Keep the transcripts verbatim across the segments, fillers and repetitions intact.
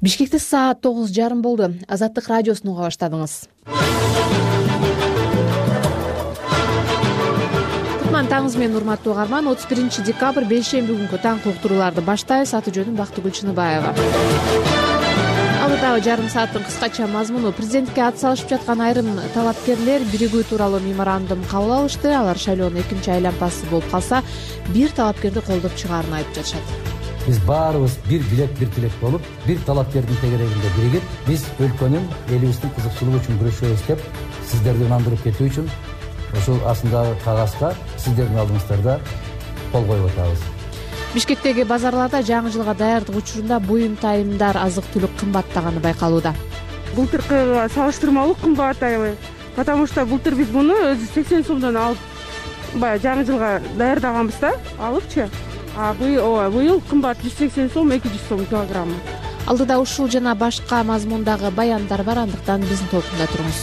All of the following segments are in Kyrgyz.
Бишкекте саат тогуз жарым болду. Азаттык радиосун уга баштадыңыз. Кутман таңыңыз менен урматтуу угарман. отуз биринчи декабрь бейшемби күнгү таңкы уктурууларды баштайбыз. Аты жөнүм Бактыгүл Чыныбаева. Алдыдагы жарым сааттын кыскача мазмуну: президенттикке ат салышып жаткан айрым талапкерлер биригүү тууралуу меморандум кабыл алышты. Алар шайлоонун экинчи айлампасы болуп калса, бир талапкерди колдоп чыгаарын айтып жатышат. Биз баарыбыз бир билек, бир тилек болуп, бир талапкердин тегерегинде биригип, биз өлкөнүн, элибиздин кызыкчылыгы үчүн күрөшөбүз деп, сиздерди ынандырып кетүү үчүн ушул астындагы кагазга сиздердин алдыңыздарда кол коюп атабыз. Бишкектеги базарларда жаңы жылга даярдык учурунда буюм тайымдар, азык-түлүк кымбаттаганы байкалууда. Былтыркыга салыштырмалуу кымбат аябай. Потому что былтыр биз муну өзү сексен сомдон алып, баягы жаңы жылга даярдаганбыз да, алыпчы. А быйыл кымбат жүз сексен сом, эки жүз сом килограммы. Алдыда ушул жана башка мазмундагы баяндар бар, андыктан биздин топтунда туруңуз.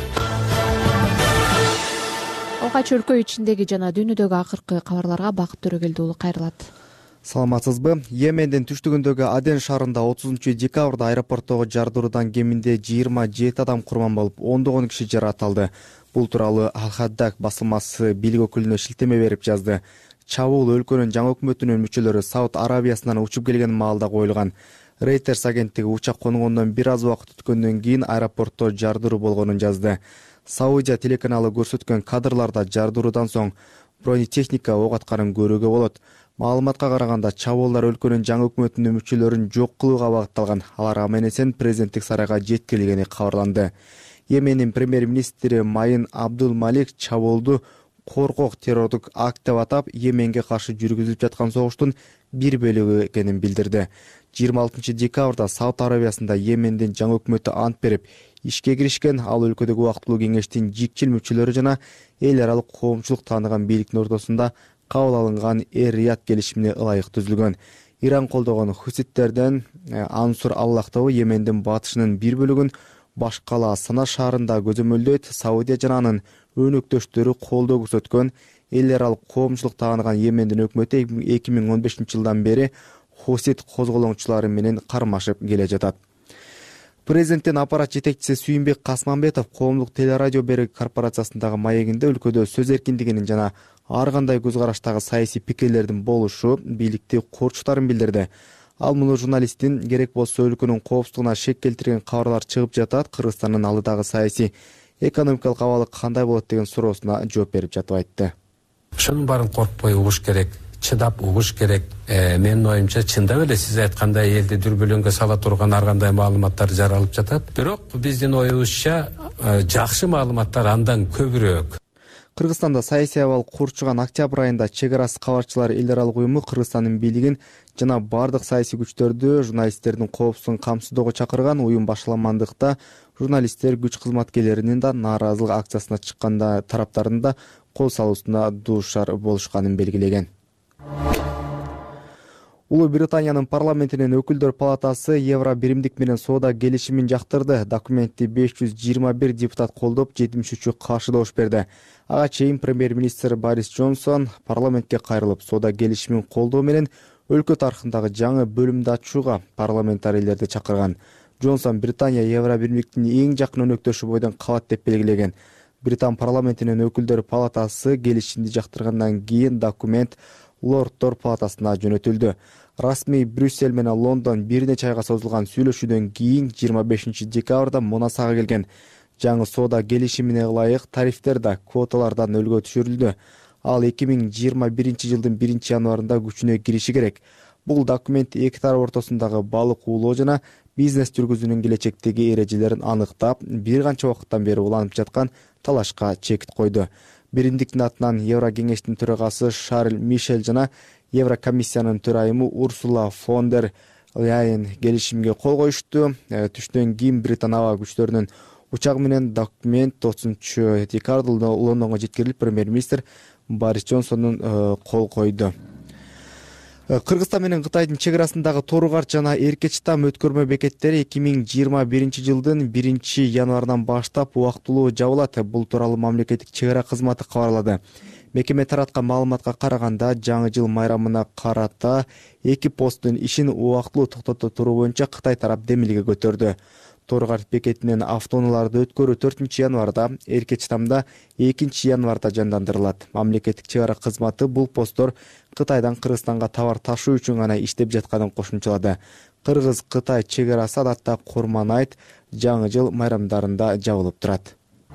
Алгач өлкө ичиндеги жана дүйнөдөгү акыркы кабарларга Бакыт Төрөгелди уулу кайрылат. Саламатсызбы? Йемендин түштүгүндөгү Аден шаарында отузунчу декабрда аэропорттогу жардыруудан кеминде жыйырма жети адам курман болуп, ондогон киши жаракат. Бул тууралуу Ал-Хаддаг басылмасы бийлик өкүлүнө шилтеме берип жазды. Чабуул өлкөнүн жаңы өкмөтүнүн мүчөлөрү Сауд Арабиясынан учуп келген маалда коюлган. Reuters агенттиги учак конгондон бир аз убакыт өткөндөн кийин аэропортто жардыруу болгонун жазды. Саудия телеканалы көрсөткөн кадрларда жардыруудан соң бронетехника ок атканын көрүүгө болот. Маалыматка караганда, чабуулдар өлкөнүн жаңы өкмөтүнүн мүчөлөрүн жок кылууга багытталган. Алар аман-эсен президенттик сарайга жеткирилгени кабарланды. Йемендин премьер-министри Майин Абдул Малик чабуулду коркок террордук акт деп атап, Йеменге каршы жүргүзүлүп жаткан согуштун бир бөлүгү экенин билдирди. жыйырма алтынчы декабрда Сауд Арабиясында Йемендин жаңы өкмөтү ант берип, ишке киришкен. Ал өлкөдөгү убактылуу кеңештин жикчил мүчөлөрү жана эл аралык коомчулук тааныган бийликтин ортосунда кабыл алынган Эр-Рияд келишимине ылайык түзүлгөн. Иран колдогон хуситтерден Ансур Аллах тобу Йемендин батышынын бир бөлүгүн баш кала Сана шаарында көзөмөлдөйт. Саудия жана анын өнөктөштөрү колдоо көрсөткөн эл аралык коомчулук тааныган Йемендин өкмөтү эки миң он бешинчи жылдан бери хусит козголоңчулары менен кармашып келе жатат. Президенттин аппарат жетекчиси Сүйүнбек Касманбетов коомдук телерадио берик корпорациясындагы маегинде өлкөдө сөз эркиндигинин жана ар кандай көз караштагы саясий пикирлердин болушу бийликти корчутарын билдирди. Ал муну журналисттин керек болсо өлкөнүн коопсуздугуна шек келтирген кабарлар чыгып жатат. Кыргызстандын алдыдагы саясий экономикалык абалы кандай болот деген суроосуна жооп берип жатып айтты. Ошонун баарын коркпой угуш керек, чыдап угуш керек. Э, менин оюмча чындап эле сиз айткандай элди дүрбөлөңгө сала турган ар кандай маалыматтар жаралып жатат. Бирок биздин оюбузча жакшы маалыматтар андан көбүрөөк. Кыргызстанда саясий абал курчуган октябрь айында чек арасы кабарчылар эл аралык уюму Кыргызстандын бийлигин жана бардык саясий күчтөрдү журналисттердин коопсуздугун камсыздоого чакырган. Уюм башаламандыкта журналисттер күч кызматкерлеринин да нааразылык акциясына чыкканда тараптардын да кол салуусуна дуушар болушканын белгилеген. Улуу Британиянын парламентинин өкүлдөр палатасы Евро биримдик менен соода келишимин жактырды. Документти беш жүз жыйырма бир депутат колдоп, жетимиш үчү каршы добуш берди. Ага чейин премьер-министр Борис Джонсон парламентке кайрылып, соода келишимин колдоо менен өлкө тарыхындагы жаңы бөлүмдү ачууга парламентарийлерди чакырган. Джонсон Британия Евро биримдиктин эң жакын өнөктөшү бойдон калат деп белгилеген. Британ парламентинин өкүлдөр палатасы келишимди жактыргандан кийин документ Лорддор палатасына жөнөтүлдү. Расмий Брюссель менен Лондон бир нече айга созулган сүйлөшүүдөн кийин жыйырма бешинчи декабрда мунасага келген. Жаңы соода келишимине ылайык тарифтер да квоталардан өлгө түшүрүлдү. Ал эки миң жыйырма биринчи жылдын биринчи январында күчүнө кириши керек. Бул документ эки тарап ортосундагы балык уулоо жана бизнес жүргүзүүнүн келечектеги эрежелерин аныктап, бир канча убакыттан бери уланып жаткан талашка чекит койду. Биримдиктин атынан Евро кеңештин төрагасы Шарль Мишель жана Евро комиссиянын төрайымы Урсула фон дер Ляйен келишимге кол коюшту. Түштөн кийин Британ аба күчтөрүнүн учагы менен документ тогузунчу декабрда Лондонго жеткирилип, премьер-министр Борис Джонсондун кол койду. Кыргызстан менен Кытайдын чек арасындагы Торугарт жана Эркечтам өткөрмө бекеттери эки миң жыйырма биринчи жылдын биринчи январынан баштап убактылуу жабылат. Бул тууралуу мамлекеттик чек ара кызматы кабарлады. Мекеме тараткан маалыматка караганда жаңы жыл майрамына карата эки посттун ишин убактылуу токтото туруу боюнча Кытай тарап демилге көтөрдү. Торгарт бекетинен автоунааларды өткөрүү төртүнчү январда, Эркеч тамда экинчи январда жандандырылат. Мамлекеттик чек ара кызматы бул посттор Кытайдан Кыргызстанга товар ташуу үчүн гана иштеп жатканын кошумчалады. Кыргыз-Кытай чек арасы адатта Курман айт, жаңы жыл майрамдарында жабылып турат.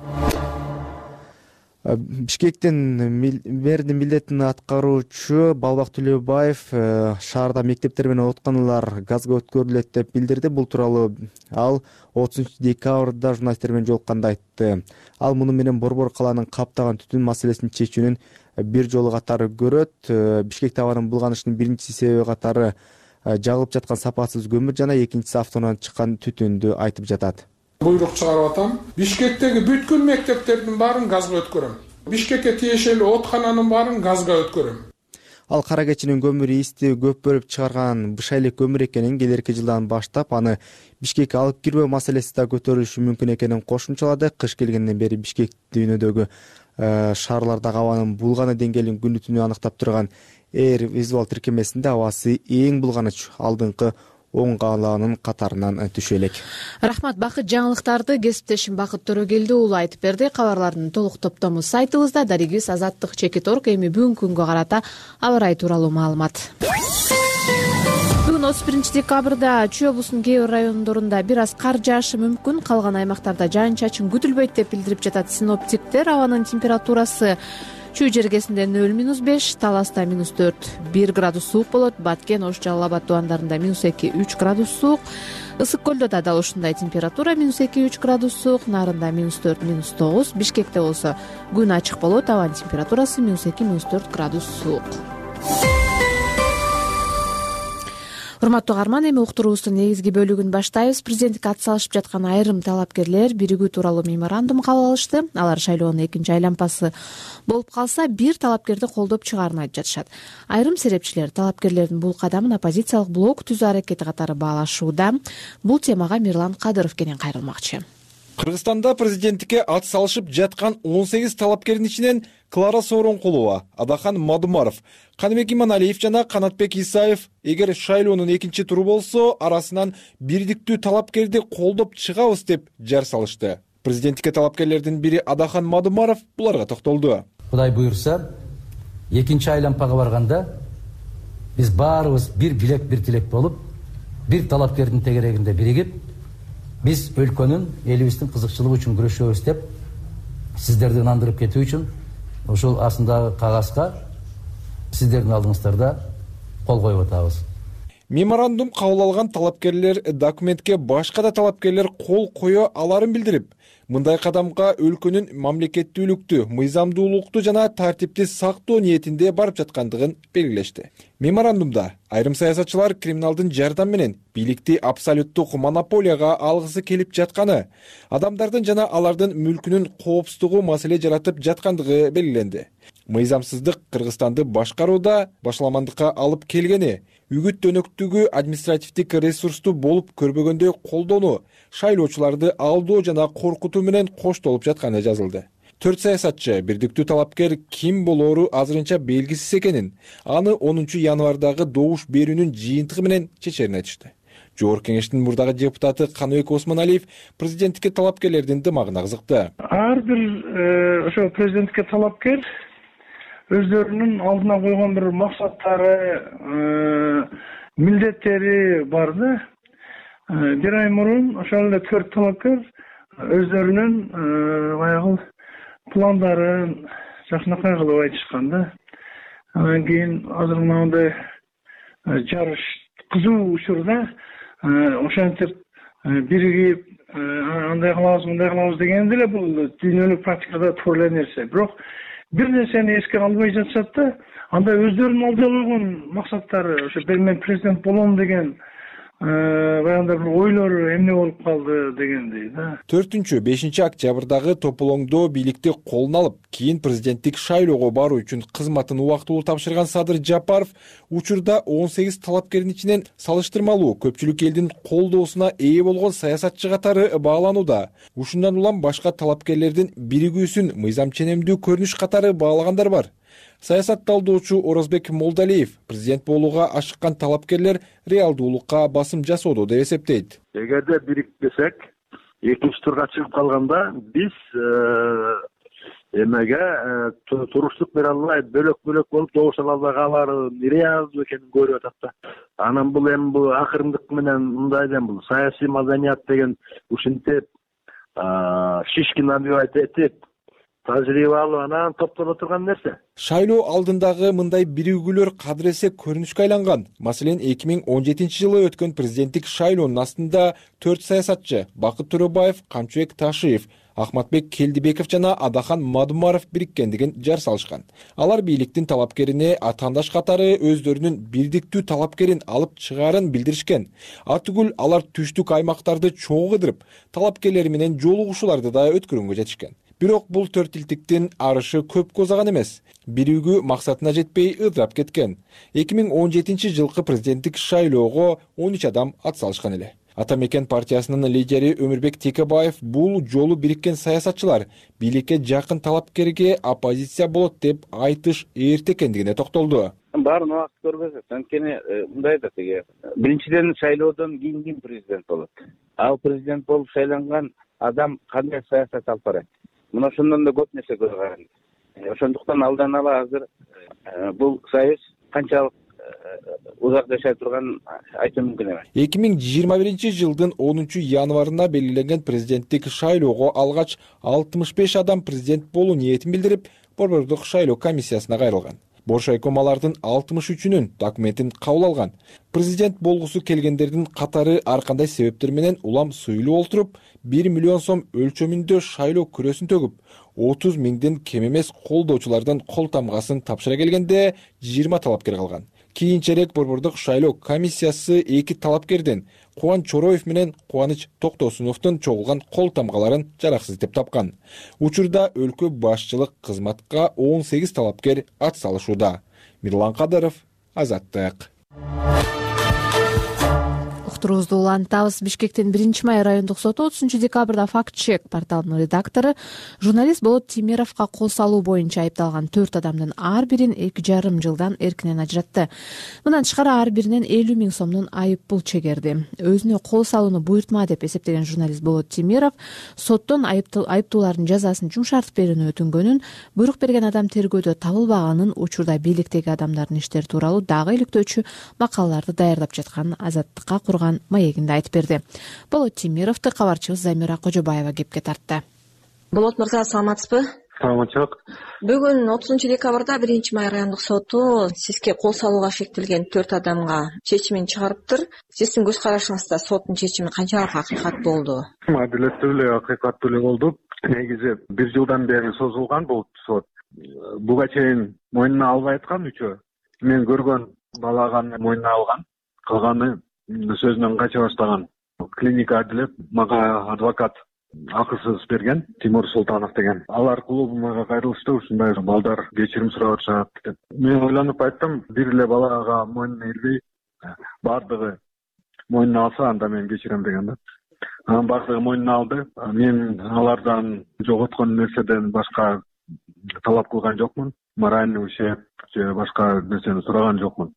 Бишкектин мэрдин милдетин аткаруучу Балбак Төлөбаев шаарда мектептер менен ооруканалар газга өткөрүлөт деп билдирди. Бул тууралуу ал отузунчу декабрда журналисттер менен жолукканда айтты. Ал муну менен Борбор калаанын каптаган түтүн маселесин чечүүнүн бир жолу катары көрөт. Бишкекте абанын булганышынын биринчи себеби катары жагылып жаткан сапасыз көмүр жана экинчиси автоунаадан чыккан түтүндү айтып жатат. Буйрук чыгарып атам. Бишкектеги бүткүл мектептердин баарын газга өткөрөм. Бишкекке тиешелүү оотхананын баарын газга өткөрөм. Ал кара кечинин көмүр исти көп бөлүп чыгарган бышайлык көмүр экенин, келерки жылдан баштап аны Бишкекке алып кирбөө маселеси да көтөрүлүшү мүмкүн экенин кошумчалады. Кыш келгенден бери Бишкек дүйнөдөгү шаарлардагы абанын булганы деңгээлин күнү түнү аныктап турган Air Visual тиркемесинде абасы эң булганыч алдыңкы он калаанын катарынан түшө элек. Рахмат. Бакыт жаңылыктарды кесиптешим Бакыт Төрөгелди уулу айтып берди. Кабарлардын толук топтому сайтыбызда. Дарегибиз Азаттык чекит точка орг. Эми бүгүнкү күнгө карата аба ырайы тууралуу маалымат. Бүгүн отуз биринчи декабрда Чүй облусунун кээ бир райондорунда бир аз кар жаашы мүмкүн. Калган аймактарда жаан чачын күтүлбөйт деп билдирип жатат синоптиктер. Абанын температурасы Чүй жергесинде нөл минус беш, Таласта минус төрт бир градус суук болот. Баткен, Ош, Жалал Абад тубандарында минус эки үч градус суук. Ысык көлдө да дал ушундай температура минус эки үч градус суук. Нарында минус төрт минус тогуз. Бишкекте болсо күн ачык болот. Абанын температурасы минус эки минус төрт градус суук. Урматтуу угарман, эми уктуруубуздун негизги бөлүгүн баштайбыз. Президенттикке ат салышып жаткан айрым талапкерлер биригүү тууралуу меморандум кабыл алышты. Алар шайлоонун экинчи айлампасы болуп калса, бир талапкерди колдоп чыгаарын айтып жатышат. Айрым серепчилер талапкерлердин бул кадамын оппозициялык блок түзүү аракети катары баалашууда. Бул темага Мирлан Кадыров кенен кайрылмакчы. Кыргызстанда президенттикке ат салышып жаткан он сегиз талапкердин ичинен Клара Сооронкулова, Адахан Мадумаров, Каныбек Иманалиев жана Канатбек Исаев эгер шайлоонун экинчи туру болсо, арасынан бирдиктүү талапкерди колдоп чыгабыз деп жар салышты. Президенттикке талапкерлердин бири Адахан Мадумаров буларга токтолду. Кудай буйрса, экинчи айлампага барганда биз баарыбыз бир билек, бир тилек болуп, бир талапкердин тегерегинде биригип, биз өлкөнүн, элибиздин кызыкчылыгы үчүн күрөшөбүз деп сиздерди ынандырып кетүү үчүн ошол астындагы кагазга сиздердин алдыңыздарда кол коюп атабыз. Меморандум кабыл алган талапкерлер документке башка да талапкерлер кол кое аларын билдирип, мындай кадамга өлкөнүн мамлекеттүүлүктү, мыйзамдуулукту жана тартипти сактоо ниетинде барып жаткандыгын белгилешти. Меморандумда айрым саясатчылар криминалдын жардам менен бийликти абсолюттук монополияга алгысы келип жатканы, адамдардын жана алардын мүлкүнүн коопсуздугу маселе жаратып жаткандыгы белгиленди. Мыйзамсыздык Кыргызстанды башкарууда башаламандыкка алып келгени, үгүт өнөктүгү административдик ресурсту болуп көрбөгөндөй колдонуу, шайлоочуларды алдоо жана коркутуу менен коштолуп жатканы жазылды. Төрт саясатчы бирдиктүү талапкер ким болоору азырынча белгисиз экенин, аны онунчу январдагы добуш берүүнүн жыйынтыгы менен чечерин айтышты. Жогорку кеңештин мурдагы депутаты Каныбек Осмоналиев президенттикке талапкерлердин дымагына кызыкты. Ар бир ошо президенттикке талапкер өздөрүнүн алдына койгон бир максаттары, милдеттери бар да. Бир ай мурун ошол эле төрт талапкер өздөрүнүн баягы пландарын жакшынакай кылып айтышкан да. Анан кийин азыр мындай жарыш кызуу учурда ошентип биригип андай кылабыз, мындай кылабыз деген деле бул дүйнөлүк практикада туура эле нерсе. Бирок бир нерсени эске албай жатышат да, анда өздөрүнүн алдына койгон максаттары, ошо мен президент болом деген баягындай бир ойлору эмне болуп калды дегендей да. төртүнчү бешинчи октябрдагы тополоңдоо бийликти колуна алып, кийин президенттик шайлоого баруу үчүн кызматын убактылуу тапшырган Садыр Жапаров учурда он сегиз талапкердин ичинен салыштырмалуу көпчүлүк элдин колдоосуна ээ болгон саясатчы катары бааланууда. Ушундан улам башка талапкерлердин биригүүсүн мыйзам ченемдүү көрүнүш катары баалагандар бар. Саясат талдоочу Орозбек Молдалиев президент болууга ашыккан талапкерлер реалдуулукка басым жасоодо деп эсептейт. Эгерде бирикпесек, экинчи турга чыгып калганда биз эмеге туруштук бере албай, бөлөк-бөлөк болуп добуш ала албай калары реалдуу экенин көрүп атат да. Анан бул эми бул акырындык менен мындай дем бул саясий маданият деген ушинтип шишкин набивать этип тажрыйбалуу анан топтоло турган нерсе. Шайлоо алдындагы мындай биригүүлөр кадыресе көрүнүшкө айланган. Маселен, эки миң он жетинчи жылы өткөн президенттик шайлоонун астында төрт саясатчы Бакыт Төрөбаев, Камчыбек Ташиев, Ахматбек Келдибеков жана Адахан Мадумаров бириккендигин жар салышкан. Алар бийликтин талапкерине атаандаш катары өздөрүнүн бирдиктүү талапкерин алып чыгаарын билдиришкен. Атүгүл алар түштүк аймактарды чогуу кыдырып, талапкерлери менен жолугушууларды да өткөргөнгө жетишкен. Бирок бул төрт илтиктин арышы көпкө узаган эмес. Биригүү максатына жетпей ыдырап кеткен. эки миң он жетинчи жылкы президенттик шайлоого он үч адам ат салышкан эле. Ата Мекен партиясынын лидери Өмүрбек Текебаев бул жолу бириккен саясатчылар бийликке жакын талапкерге оппозиция болот деп айтыш эрте экендигине токтолду. Баарын убакыт көрбөсөк, анткени мындай да тиги биринчиден шайлоодон кийин ким президент болот? Ал президент болуп шайланган адам кандай саясат алып барат? Мына ошондон да көп нерсе көргөн. Ошондуктан алдан ала азыр бул союз канчалык узак жашай турганын айтуу мүмкүн эмес. эки миң жыйырма биринчи жылдын онунчу январына белгиленген президенттик шайлоого алгач алтымыш беш адам президент болуу ниетин билдирип, Борбордук шайлоо комиссиясына кайрылган. Боршайком алардын алтымыш үчүнүн документин кабыл алган. Президент болгусу келгендердин катары ар кандай себептер менен улам суйлуу олтуруп, бир миллион сом өлчөмүндө шайлоо күрөсүн төгүп, отуз миңден кем эмес колдоочулардан кол тамгасын тапшыра келгенде жыйырма талапкер калган. Кийинчерээк Борбордук шайлоо комиссиясы эки талапкерден Кубан Чороев менен Кубаныч Токтосуновдун чогулган кол тамгаларын жараксыз деп тапкан. Учурда өлкө башчылык кызматка он сегиз талапкер ат салышууда. Мирлан Кадыров, Азаттык. Уктуруубузду улантабыз. Бишкектин биринчи май райондук соту отузунчу декабрда Факт чек порталынын редактору журналист Болот Темировго кол салуу боюнча айыпталган төрт адамдын ар бирин эки жарым жылдан эркинен ажыратты. Мындан тышкары ар биринен элүү миң сомдон айып пул чегерди. Өзүнө кол салууну буйртма деп эсептеген журналист Болот Темиров соттон айыптуулардын жазасын жумшартып берүүнү өтүнгөнүн, буйрук берген адам тергөөдө табылбаганын, учурда бийликтеги адамдардын иштери тууралуу дагы иликтөөчү макалаларды даярдап жатканын Азаттыкка курган маегинде айтып берди. Болот Темировду кабарчыбыз Замира Кожобаева кепке тартты. Болот мырза, саламатсызбы? Саламатчылык. Бүгүн отузунчу декабрда биринчи май райондук соту сизге кол салууга шектелген төрт адамга чечимин чыгарыптыр. Сиздин көз карашыңызда соттун чечими канчалык акыйкат болду? Адилеттүү эле, акыйкаттуу эле болду. Негизи бир жылдан бери созулган бул сот. Буга чейин мойнуна албай аткан үчөө. Мен көргөн балага мойнуна алган, калганы сөзүнөн кача баштаган. Клиника Адилет мага адвокат акысыз берген, Тимур Султанов деген. Алар клубума кайрылышты, ушундай балдар кечирим сурап атышат деп. Мен ойлонуп айттым, бир эле балага мойнуна илбей, бардыгы мойнуна алса, анда мен кечирем деген да. Анан бардыгы мойнуна алды. Мен алардан жоготкон нерседен башка талап кылган жокмун. Моральный ущерб же башка нерсени сураган жокмун.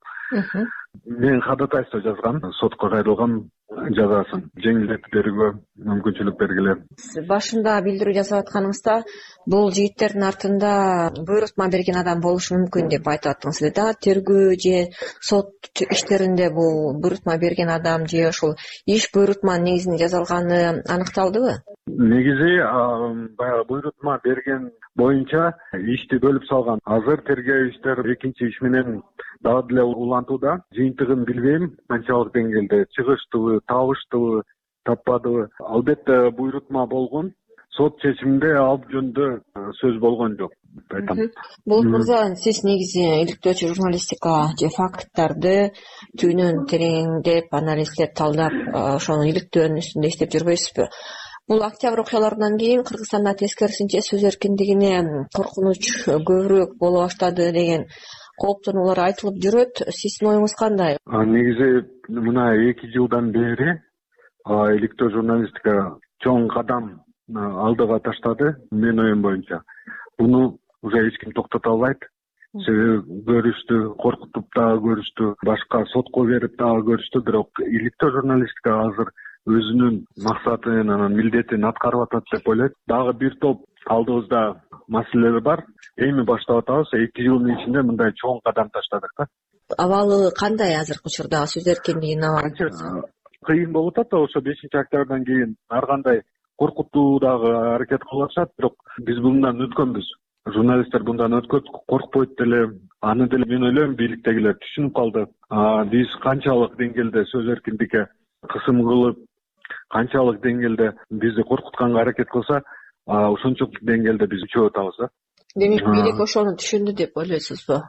Мен ходатайство жазгам, сотко кайрылгам, жазасын жеңилдетип берүүгө мүмкүнчүлүк бергиле. Башында билдирүү жасап атканыңызда бул жигиттердин артында буйрутма берген адам болушу мүмкүн деп айтып аттыңыз эле да. Тергөө же сот иштеринде бул буйрутма берген адам же ошол иш буйрутма негизинде жасалганы аныкталдыбы? Негизи баягы буйрутма берген боюнча ишти бөлүп салган. Азыр тергөө иштер экинчи иш менен дагы деле улантууда. Жыйынтыгын билбейм, канчалык деңгээлде чыгыштыбы, табыштыбы, таппадыбы. Албетте буйрутма болгон. Сот чечиминде ал жөнүндө сөз болгон жок. Айтам. Болот мырза, сиз негизи иликтөөчү журналистика же факттарды түйүнөн тереңдеп, анализдеп, талдап, ошону иликтөөнүн үстүндө иштеп жүрбөйсүзбү? Бул октябрь окуяларынан кийин Кыргызстанда тескерисинче сөз эркиндигине коркунуч көбүрөөк боло баштады деген кооптонуулар айтылып жүрөт. Сиздин оюңуз кандай? Негизи мына эки жылдан бери иликтөө журналистика чоң кадам алдыга таштады. Мен оюм боюнча. Буну уже эч ким токтото албайт. себеби көрүштү, коркутуп дагы көрүштү, башка сотко берип дагы көрүштү, бирок иликтөө журналистика азыр өзүнүн максатын, анан милдетин аткарып атат деп ойлойт. Дагы бир топ алдыбызда маселелер бар. Эми баштап атабыз. эки жылдын ичинде мындай чоң кадам таштадык да. Абалы кандай азыркы учурда сөз эркиндигин алат? Кыйын болуп атат да, ошо бешинчи октябрдан кийин ар кандай коркутуу дагы аракет кылып атышат, бирок биз bundan өткөнбүз. Журналисттер bundan өткөн, коркпойт деле. Аны деле мен ойлойм бийликтегилер түшүнүп калды. Биз канчалык деңгээлде сөз эркиндикке кысым кылып, канчалык деңгээлде бизди коркутканга аракет кылса, ошончолук деңгээлде биз чөгүп атабыз да. Демек бийлик ошону түшүндү деп ойлойсузбу?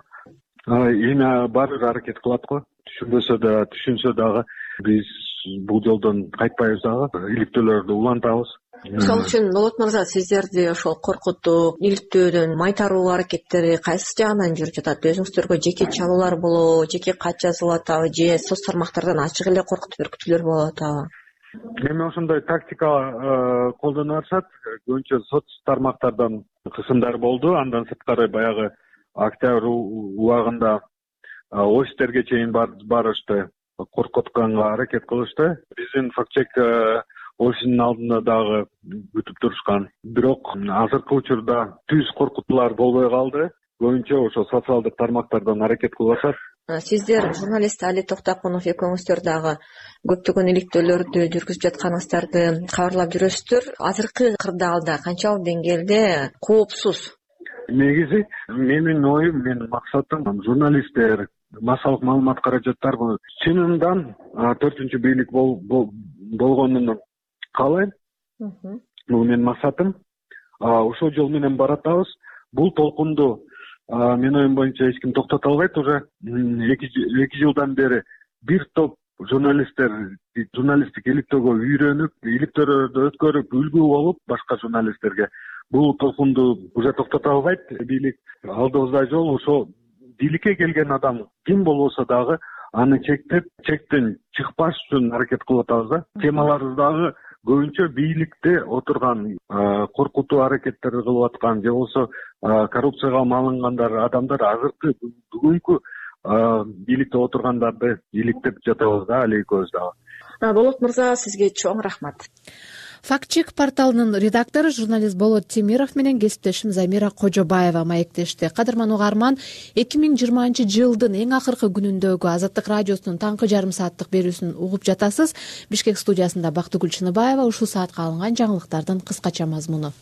Эми баары бир аракет кылат го. Түшүнбөсө да, түшүнсө дагы биз бул жолдон кайтпайбыз дагы. Иликтөөлөрдү улантабыз. Ошол үчүн Болот мырза, сиздерди ошол коркутуу, иликтөөдөн майтаруу аракеттери кайсы жагынан жүрүп жатат? Өзүңүздөргө жеке чалуулар болобу, жеке кат жазылып атабы, же соц тармактардан ачык эле коркутуп үркүтүүлөр болуп атабы? Эми ошондой тактика колдонуп атышат. Көбүнчө соц тармактардан кысымдар болду. Андан сырткары баягы октябрь убагында офистерге чейин барышты, коркутканга аракет кылышты. Биздин фактчек офисинин алдында дагы күтүп турушкан. Бирок азыркы учурда түз коркутуулар болбой калды. Көбүнчө ошо социалдык тармактардан аракет кылып атышат. Сиздер, журналист Али Токтокунов экөөңүздөр дагы көптөгөн иликтөөлөрдү жүргүзүп жатканыңыздарды кабарлап жүрөсүздөр. Азыркы кырдаалда канчалык деңгээлде коопсуз? Негизи менин оюм, менин максатым журналисттер, массалык маалымат каражаттары чынынан төртүнчү бийлик болгонун каалайм. Бул менин максатым. Ошол жол менен баратабыз. Бул толкунду менин оюм боюнча эч ким токтото албайт. Уже эки жылдан бери бир топ журналисттер журналисттик иликтөөгө үйрөнүп, иликтөөлөрдү өткөрүп, үлгү болуп башка журналисттерге. Бул толкунду уже токтото албайт бийлик. Алдыбызда жол ошо бийликке келген адам ким болбосо дагы аны чектеп, чектен чыкпаш үчүн аракет кылып атабыз да. Темаларыбыз дагы көбүнчө бийликте отурган, коркутуу аракеттери кылып аткан же болбосо коррупцияга малынгандар адамдар азыркы бүгүнкү бийликте отургандарды иликтеп жатабыз да, али экөөбүз дагы. Болот мырза, сизге чоң рахмат. Фактчек порталынын редактору журналист Болот Темиров менен кесиптешим Замира Кожобаева маектешти. Кадырман угарман, эки миң жыйырманчы жылдын эң акыркы күнүндөгү Азаттык радиосунун таңкы жарым сааттык берүүсүн угуп жатасыз. Бишкек студиясында Бактыгүл Чыныбаева. Ушул саатка алынган жаңылыктардын кыскача мазмуну.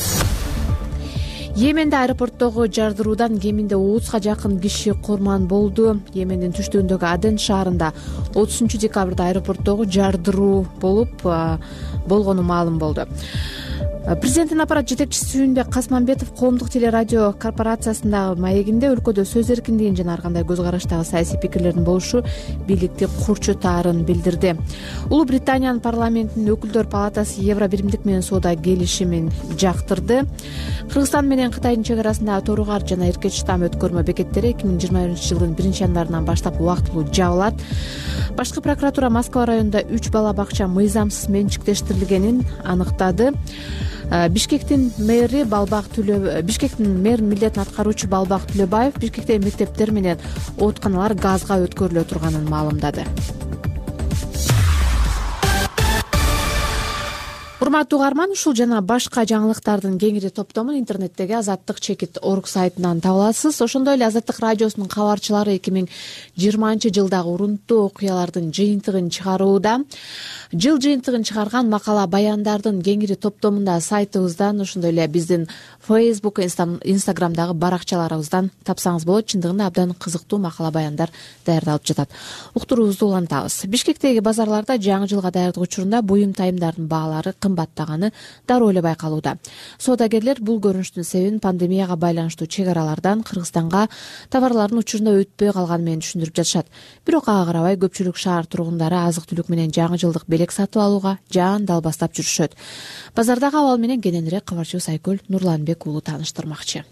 Йеменде аэропорттогу жардыруудан кеминде отузга жакын киши курман болду. Йемендин түштүгүндөгү Аден шаарында отузунчу декабрда аэропорттогу жардыруу болуп болгону маалым болду. Президенттин аппарат жетекчиси Сүйүнбек Касманбетов коомдук телерадио корпорациясындагы маегинде өлкөдө сөз эркиндигин жана ар кандай көз караштагы саясий пикирлердин болушу бийликти курчутаарын билдирди. Улуу Британиянын парламентинин өкүлдөр палатасы Евро биримдик менен соода келишимин жактырды. Кыргызстан менен Кытайдын чек арасындагы Торугар жана Эркеч-Там өткөрмө бекеттери эки миң жыйырма биринчи жылдын биринчи январынан баштап убактылуу жабылат. Башкы прокуратура Москва районунда үч бала бакча мыйзамсыз менчиктештирилгенин аныктады. Бишкектин мэри Балбак Түлө Бишкектин мэр милдетин аткаруучу Балбак Түлөбаев Бишкектеги мектептер менен ооруканалар газга өткөрүлө турганын маалымдады. Урматтуу угарман, ушул жана башка жаңылыктардын кеңири топтомун интернеттеги Азаттык чекит орг сайтынан таба аласыз. Ошондой эле Азаттык радиосунун кабарчылары эки миң жыйырманчы жылдагы урунттуу окуялардын жыйынтыгын чыгарууда. Жыл жыйынтыгын чыгарган макала баяндардын кеңири топтомунда сайтыбыздан, ошондой эле биздин Facebook, Instagramдагы баракчаларыбыздан тапсаңыз болот. Чындыгында абдан кызыктуу макала баяндар даярдалып жатат. Уктуруубузду улантабыз. Бишкектеги базарларда жаңы жылга даярдык учурунда буюм тайымдардын баалары кымбаттаганы дароо эле байкалууда. Соодагерлер бул көрүнүштүн себебин пандемияга байланыштуу чек аралардан Кыргызстанга товарлардын учурунда өтпөй калганы менен түшүндүрүп жатышат. Бирок ага карабай көпчүлүк шаар тургундары азык-түлүк менен жаңы жылдык белек сатып алууга жаан далбастап жүрүшөт. Базардагы абал менен кененирээк кабарчыбыз Айкөл Нурланбек уулу тааныштырмакчы.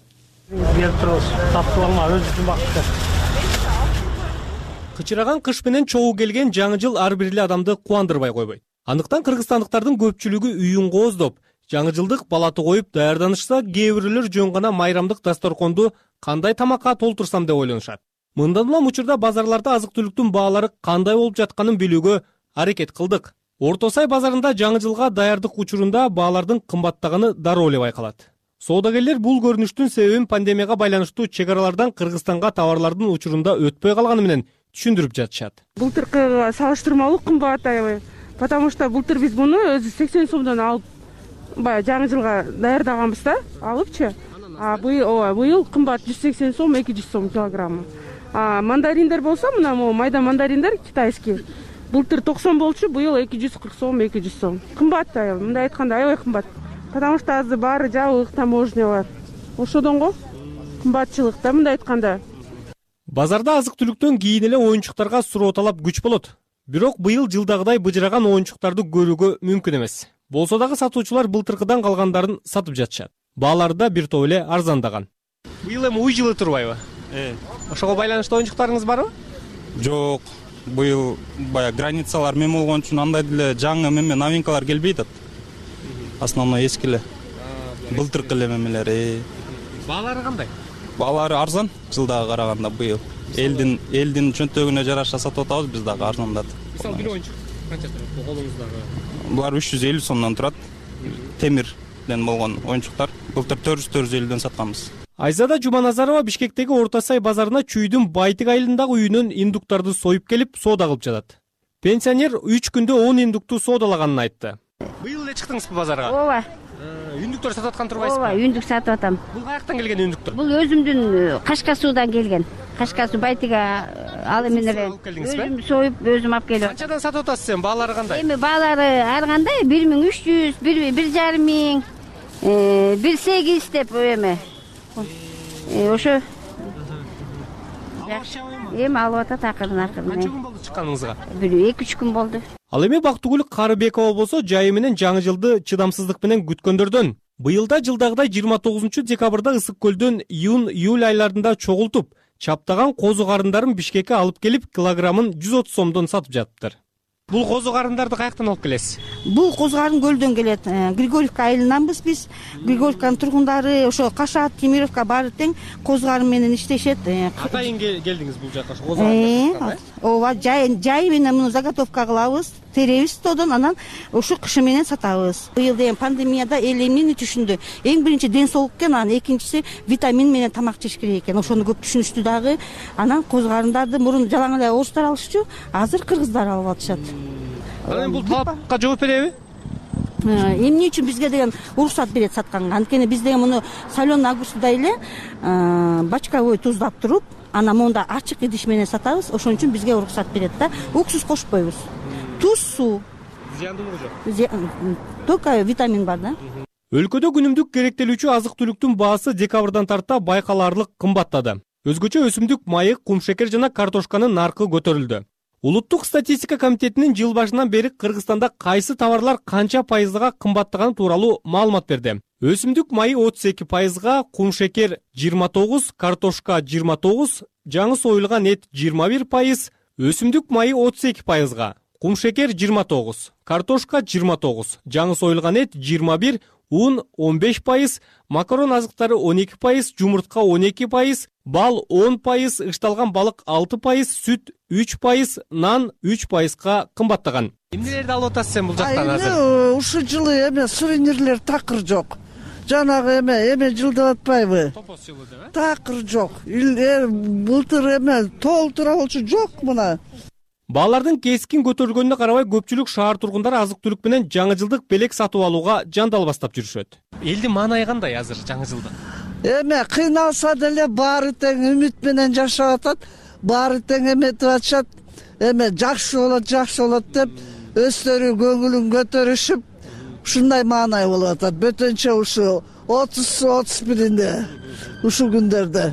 Кычыраган кыш менен чогуу келген жаңы жыл ар бир эле адамды кубандырбай койбойт. Андыктан кыргызстандыктардын көпчүлүгү үйүн кооздоп, жаңы жылдык балаты коюп даярданышса, кээ бирлер жөн гана майрамдык дасторконду кандай тамакка толтурсам деп ойлонушат. Мындан улам учурда базарларда азык-түлүктүн баалары кандай болуп жатканын билүүгө аракет кылдык. Орто Сай базарында жаңы жылга даярдык учурунда баалардын кымбаттаганы дароо эле байкалат. Соодагерлер бул көрүнүштүн себебин пандемияга байланыштуу чек аралардан Кыргызстанга товарлардын учурунда өтпөй калганы менен түшүндүрүп жатышат. Былтыркыга салыштырмалуу кымбат аябай. Потому что былтыр биз муну өзү сексен сомдон алып баягы жаңы жылга даярдаганбыз да, алыпчы. А быйыл ооба, быйыл кымбат жүз сексен сом, эки жүз сом килограммы. А мандариндер болсо мына могу майда мандариндер китайский. Былтыр токсон болчу, быйыл эки жүз кырк сом, эки жүз сом. Кымбат аябай, мындай айтканда аябай кымбат. Потому что азыр баары жабык, таможня бар. Ошодон го кымбатчылык да мындай айтканда. Базарда азык-түлүктөн кийин эле оюнчуктарга суроо талап күч болот. Бирок быйыл жылдагыдай быжыраган оюнчуктарды көрүүгө мүмкүн эмес. Болсо дагы сатуучулар былтыркыдан калгандарын сатып жатышат. Баалары да бир топ эле арзандаган. Быйыл эми уй жылы турбайбы? Э. Ошого байланыштуу оюнчуктарыңыз барбы? Жок. Быйыл баягы границалар мен болгон үчүн андай деле жаңы эме новинкалар келбей атат. Основной эски эле. Былтыркы эле эмелер. Баалары кандай? Баалары арзан жылдагы караганда быйыл. Элдин элдин чөнтөгүнө жараша сатып атабыз, биз дагы арзандатып. Мисалы бир оюнчук канча турат колуңуздагы? Булар үч жүз элүү сомдон турат. Темирден болгон оюнчуктар. Былтыр төрт жүз төрт жүз элүүдөн сатканбыз. Айзада Жуманазарова Бишкектеги Орто Сай базарына чүйдүн Байтык айылындагы үйүнөн индуктарды союп келип, соода кылып жатат. Пенсионер үч күндө он индукту соодалаганын айтты. Быйыл эле чыктыңызбы базарга? Ооба. Үндүктөр сатып аткан турбайсызбы? Ооба, үндүк сатып атам. Бул каяктан келген үндүктөр? Бул өзүмдүн Кашка суудан келген. Кашка суу Байтыга ал менен өзүм союп, өзүм алып келип. Канчадан сатып атасыз сен? Баалары кандай? Эми баалары ар кандай бир миң үч жүз, бир жарым миң, бир сегиз деп эме. Ошо. Эми алып атат акырын акырын. Канча күн болду чыкканыңызга? Бир эки үч күн болду. Ал эми Бактыгүл Карыбекова болсо жайы менен жаңы жылды чыдамсыздык менен күткөндөрдөн. Быйылда жылдагыдай жыйырма тогузунчу декабрда Ысык көлдөн июнь-июль айларында чогултуп, чаптаган козу карындарын Бишкекке алып келип, килограммын жүз отуз сомдон сатып жатыптыр. Бул козу карындарды каяктан алып келесиз? Бул козу карын көлдөн келет. Григорьевка айылынанбыз биз. Григорьевканын тургундары ошо Кашат, Темировка баары тең козу карын менен иштешет. Атайын келдиңиз бул жака ошо козу карын? Ооба, жай менен муну заготовка кылабыз, теребиз тодон, анан ушу кышы менен сатабыз. Быйыл деген пандемияда эл эмнени түшүндү? Эң биринчи ден соолук экен, анан экинчиси витамин менен тамак жеш керек экен. Ошону көп түшүнүштү дагы. Анан козу карындарды мурун жалаң эле орустар алышчу, азыр кыргыздар алып атышат. Анан бул талапка жооп береби? Эмне үчүн бизге деген уруксат берет сатканга? Анткени биз деген муну соленый огурцудай эле бочковой туздап туруп, анан монда ачык идиш менен сатабыз. Ошон үчүн бизге уруксат берет да. Уксус кошпойбуз. Туз, суу. Зыяндуулугу жок. Только витамин бар да. Өлкөдө күнүмдүк керектелүүчү азык-түлүктүн баасы декабрдан тарта байкалаарлык кымбаттады. Өзгөчө өсүмдүк майы, кумшекер жана картошканын наркы көтөрүлдү. Улуттук статистика комитетинин жыл башынан бери Кыргызстанда кайсы товарлар канча пайызга кымбаттаганы тууралуу маалымат берди. Өсүмдүк майы отуз эки пайызга, кумшекер жыйырма тогуз, картошка жыйырма тогуз, жаңы союлган эт жыйырма бир пайыз, өсүмдүк майы отуз эки пайызга, кумшекер жыйырма тогуз, картошка жыйырма тогуз, жаңы союлган эт жыйырма бир, un он беш пайыз, макарон азыктары он эки пайыз, жумуртка он эки пайыз, бал он пайыз, ышталган балык алты пайыз, сүт үч пайыз, нан үч пайызга кымбаттаган. Эмнелерди алып атасыз сен бул жактан азыр? Ушул жылы эме сувенирлер такыр жок. Жанагы эме эме жылдап атпайбы? Топоз жылы деп, э? Такыр жок. Былтыр эме толтура болчу жок мына. Баалардын кескин көтөрүлгөнүнө карабай көпчүлүк шаар тургундары азык-түлүк менен жаңы жылдык белек сатып алууга жандал баштап жүрүшөт. Элдин маанайы кандай азыр жаңы жылда? Эме кыйналса деле баары тең үмүт менен жашап атат, баары тең эметип атышат. Эме жакшы болот, жакшы болот деп өздөрү көңүлүн көтөрүшүп, ушундай маанай болуп атат. Бөтөнчө ушу отуз отуз биринде ушул күндөрдө.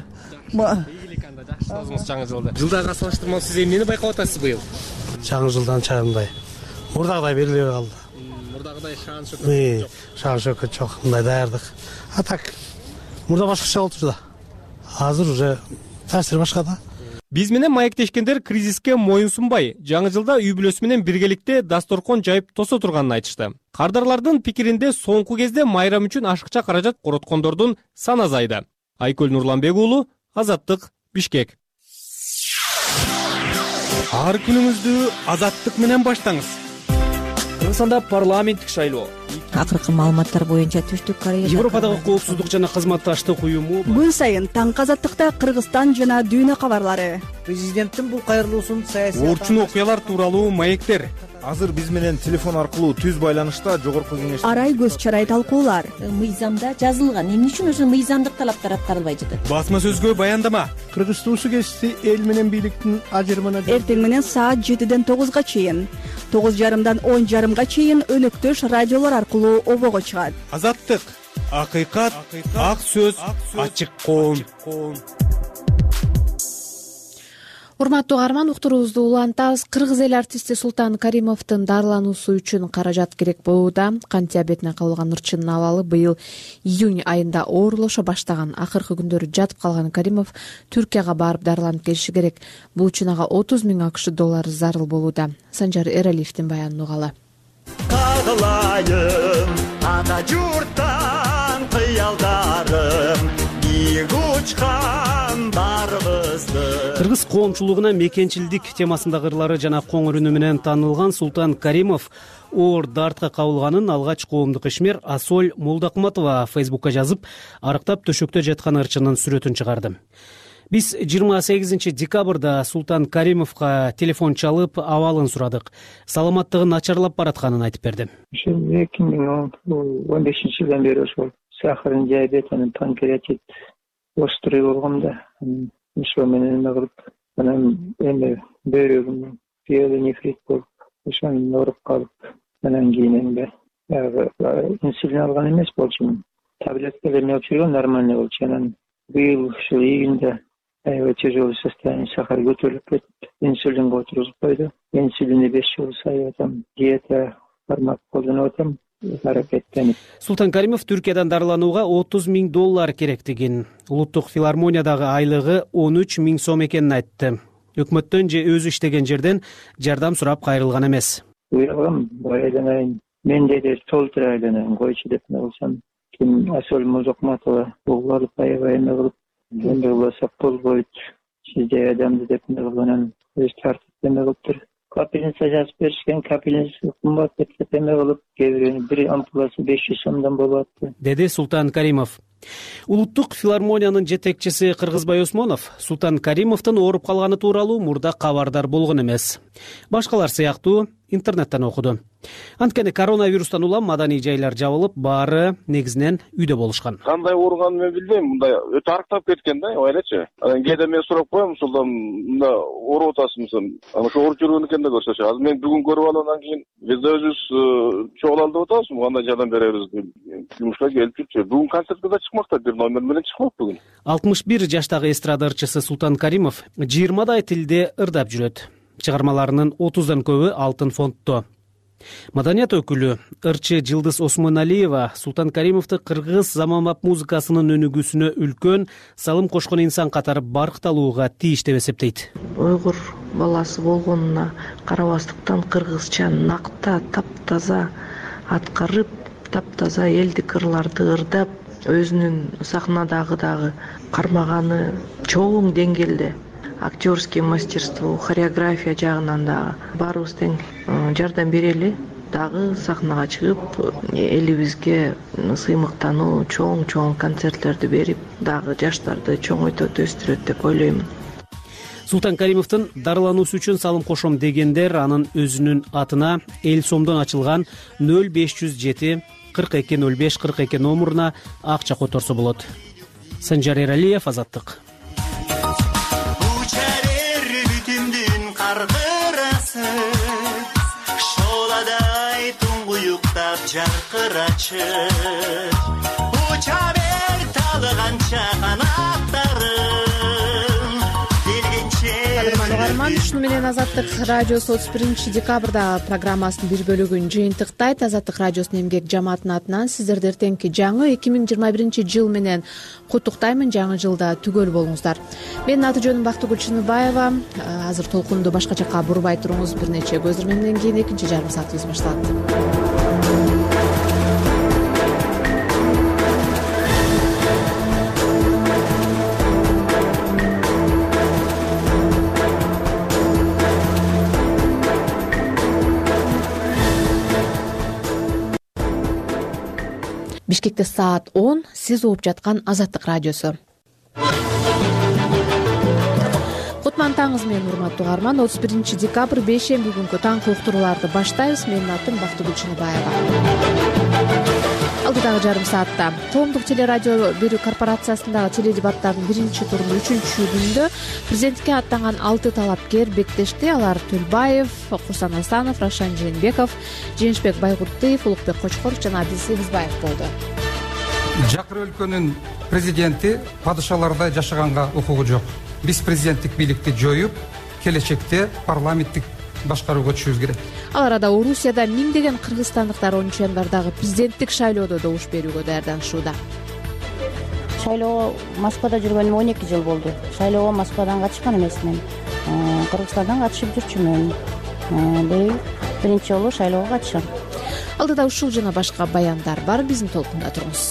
Жаңы жылда. Жылдагы салыштырмалуу сиз эмнени байкап атасыз быйыл? Жаңы жылдан чагындай. Мурдагыдай белгилебей калды. Мурдагыдай шаан шөкөт жок. Шаан шөкөт жок, мындай даярдык. А так мурда башкача болчу да. Азыр уже таасир башка да. Биз менен маектешкендер кризиске моюн сунбай, жаңы жылда үй бүлөсү менен биргеликте дасторкон жайып тосо турганын айтышты. Кардарлардын пикиринде соңку кезде майрам үчүн ашыкча каражат короткондордун саны азайды. Айкөл Нурланбек уулу, Азаттык, Бишкек. Ар күнүңүздү Азаттык менен баштаңыз. Кыргызстанда парламенттик шайлоо. Акыркы маалыматтар боюнча Түштүк Корея Европадагы коопсуздук жана кызматташтык уюму күн сайын таңкы Азаттыкта Кыргызстан жана дүйнө кабарлары. Президенттин бул кайрылуусун саясий орчун окуялар тууралуу маектер. Азыр биз менен телефон аркылуу түз байланышта жогорку кеңеш Арай көз чарай талкуулар. Мыйзамда жазылган, эмне үчүн ошо мыйзамдык талаптар аткарылбай жатат? Басма сөзгө баяндама. Кыргыз туусу кести эл менен бийликтин ажырымына Эртең менен саат жетиден тогузга чейин, тогуз жарымдан он жарымга чейин өнөктөш радиолор аркылуу обого чыгат. Азаттык, акыйкат, ак сөз, ачык коом. Урматтуу угарман, уктуруубузду улантабыз. Кыргыз эл артисти Султан Каримовдун дарылануусу үчүн каражат керек болууда. Кант диабетине кабылган ырчынын абалы быйыл июнь айында оорлошо баштаган. Акыркы күндөрү жатып калган Каримов Түркияга барып дарыланып келиши керек. Бул үчүн ага отуз миң акш доллары зарыл болууда. Санжар Эралиевдин баянын угалы. Кагылайым ата журттан кыялдарым, биик учкан барыбызды. Кыргыз коомчулугуна мекенчилдик темасындагы ырлары жана коңур үнү менен таанылган Султан Каримов оор дартка кабылганын алгач коомдук ишмер Асоль Молдокматова Фейсбукка жазып, арыктап төшөктө жаткан ырчынын сүрөтүн чыгарды. Биз жыйырма сегизинчи декабрда Султан Каримовго телефон чалып, абалын сурадык. Саламаттыгы начарлап баратканын айтып берди. эки миң он бешинчи жылдан бери ошол сахарный диабет, анан панкреатит острый болгом да. Ошо менен эме кылып, анан эми бөйрөгүм пиелонефрит болуп, ошонун ооруп калып, анан кийин эми баягы инсулин алган эмес болчумун. Таблетка эме алып жүргөн нормальный болчу. Анан быйыл ушул июнда аябай тяжелый состояние, сахар көтөрүлүп кетип, инсулинге отургузуп койду. Инсулинди беш жыл сайып атам, диета бармак колдонуп атам. Султан Каримов Түркиядан дарыланууга отуз миң доллар керектигин, улуттук филармониядагы айлыгы он үч миң сом экенин айтты. Өкмөттөн же өзү иштеген жерден жардам сурап кайрылган эмес. Буйругам айланайын, мен деди толтура айланайын, койчу деп эме кылсам, ким Асоль Молдокматова угулалып аябай эме кылып, эме кылсак болбойт, сизде адамды деп эме кылып, анан өз тартып эме кылыптыр. Капельница жазып беришкен, капельница кымбат деп эме кылып, кээ бирөөнүн бир ампуласы беш жүз сомдон болуп атты, деди Султан Каримов. Улуттук филармониянын жетекчиси Кыргызбай Осмонов Султан Каримовдун ооруп калганы тууралуу мурда кабардар болгон эмес. Башкалар сыяктуу интернеттен окуду. Анткени коронавирустан улам маданий жайлар жабылып, баары негизинен үйдө болушкан. Кандай ооруганын мен билбейм, мындай өтө арыктап кеткен да, ойлочу. Анан кээде мен сурап коем, ушулдан мында ооруп атасыңбы? Анан ошо ооруп жүргөн экен деп көрсөтчү. Азыр мен бүгүн көрүп алгандан кийин биз да өзүбүз чогулалы деп атабызбы, кандай жардам беребиз деп жумушка келип жүрчү. Бүгүн концертке да чыкмакта, бир номер менен чыкмак бүгүн. алтымыш бир жаштагы эстрада ырчысы Султан Каримов жыйырмадай тилде ырдап жүрөт. Чыгармаларынын отуздан көбү алтын фондто. Маданият өкүлү ырчы Жылдыз Осмоналиева Султан Каримовду кыргыз заманбап музыкасынын өнүгүүсүнө үлкөн салым кошкон инсан катары баркталууга тийиш деп эсептейт. Уйгур баласы болгонуна карабастыктан кыргызча накта, таптаза аткарып, таптаза элдик ырларды ырдап, өзүнүн сахнадагы кармаганы чоң деңгээлде. Актерский мастерство, хореография жагынан дагы баарыбыз тең жардам берели, дагы сахнага чыгып, элибизге сыймыктануу, чоң-чоң концерттерди берип, дагы жаштарды чоңойтот, өстүрөт деп ойлоймун. Султан Каримовдун дарылануусу үчүн салым кошом дегендер анын өзүнүн атына эл сомдон ачылган нөл беш жүз жети кырк эки нөл беш кырк эки номуруна акча которсо болот. Санжар Эралиев, Азаттык. Шоладай туңгуюктап жаркырачы, уча бер талганча канаттарым, келгенче угарман, ушуну менен Азаттык радиосу отуз биринчи декабрда программасынын бир бөлүгүн жыйынтыктайт. Азаттык радиосунун эмгек жамаатынын атынан сиздерди эртеңки жаңы эки миң жыйырма биринчи жыл менен куттуктаймын. Жаңы жылда түгөл болуңуздар. Менин аты жөнүм Бактыгүл Чыныбаева. Азыр толкунду башка жакка бурбай туруңуз. Бир нече көзөрмөндөн кийин экинчи жарым саатыбыз башталат. Бишкекте саат он, сиз угуп жаткан Азаттык радиосу. Кутман таңыңыз менен урматтуу угарман. отуз биринчи декабрь бейшемби күнкү таңкы уктурууларды баштайбыз. Менин атым Бактыгүл Чыныбаева. Алдыдагы жарым саатта Коомдук телерадио берүү корпорациясындагы теледебаттардын биринчи турунун үчүнчү күнүндө президентке аттанган алты талапкер беттешти. Алар Төлбаев, Курсан Асанов, Рашан Жээнбеков, Жеңишбек Байгуттыев, Улукбек Кочкоров жана Адил Сегизбаев болду. Жакыр өлкөнүн президенти падышалардай жашаганга укугу жок. Биз президенттик бийликти жоюп, келечекте парламенттик башкарууга түшүбүз керек. Ал арада Орусияда миңдеген кыргызстандыктар онунчу январдагы президенттик шайлоодо добуш берүүгө даярданышууда. Шайлоого Москвада жүргөнүм он эки жыл болду. Шайлоого Москвадан катышкан эмесмин. Кыргызстандан катышып жүрчүмүн. Быйыл биринчи жолу шайлоого катышам. Алдыда ушул жана башка баяндар бар. Биздин толкунда туруңуз.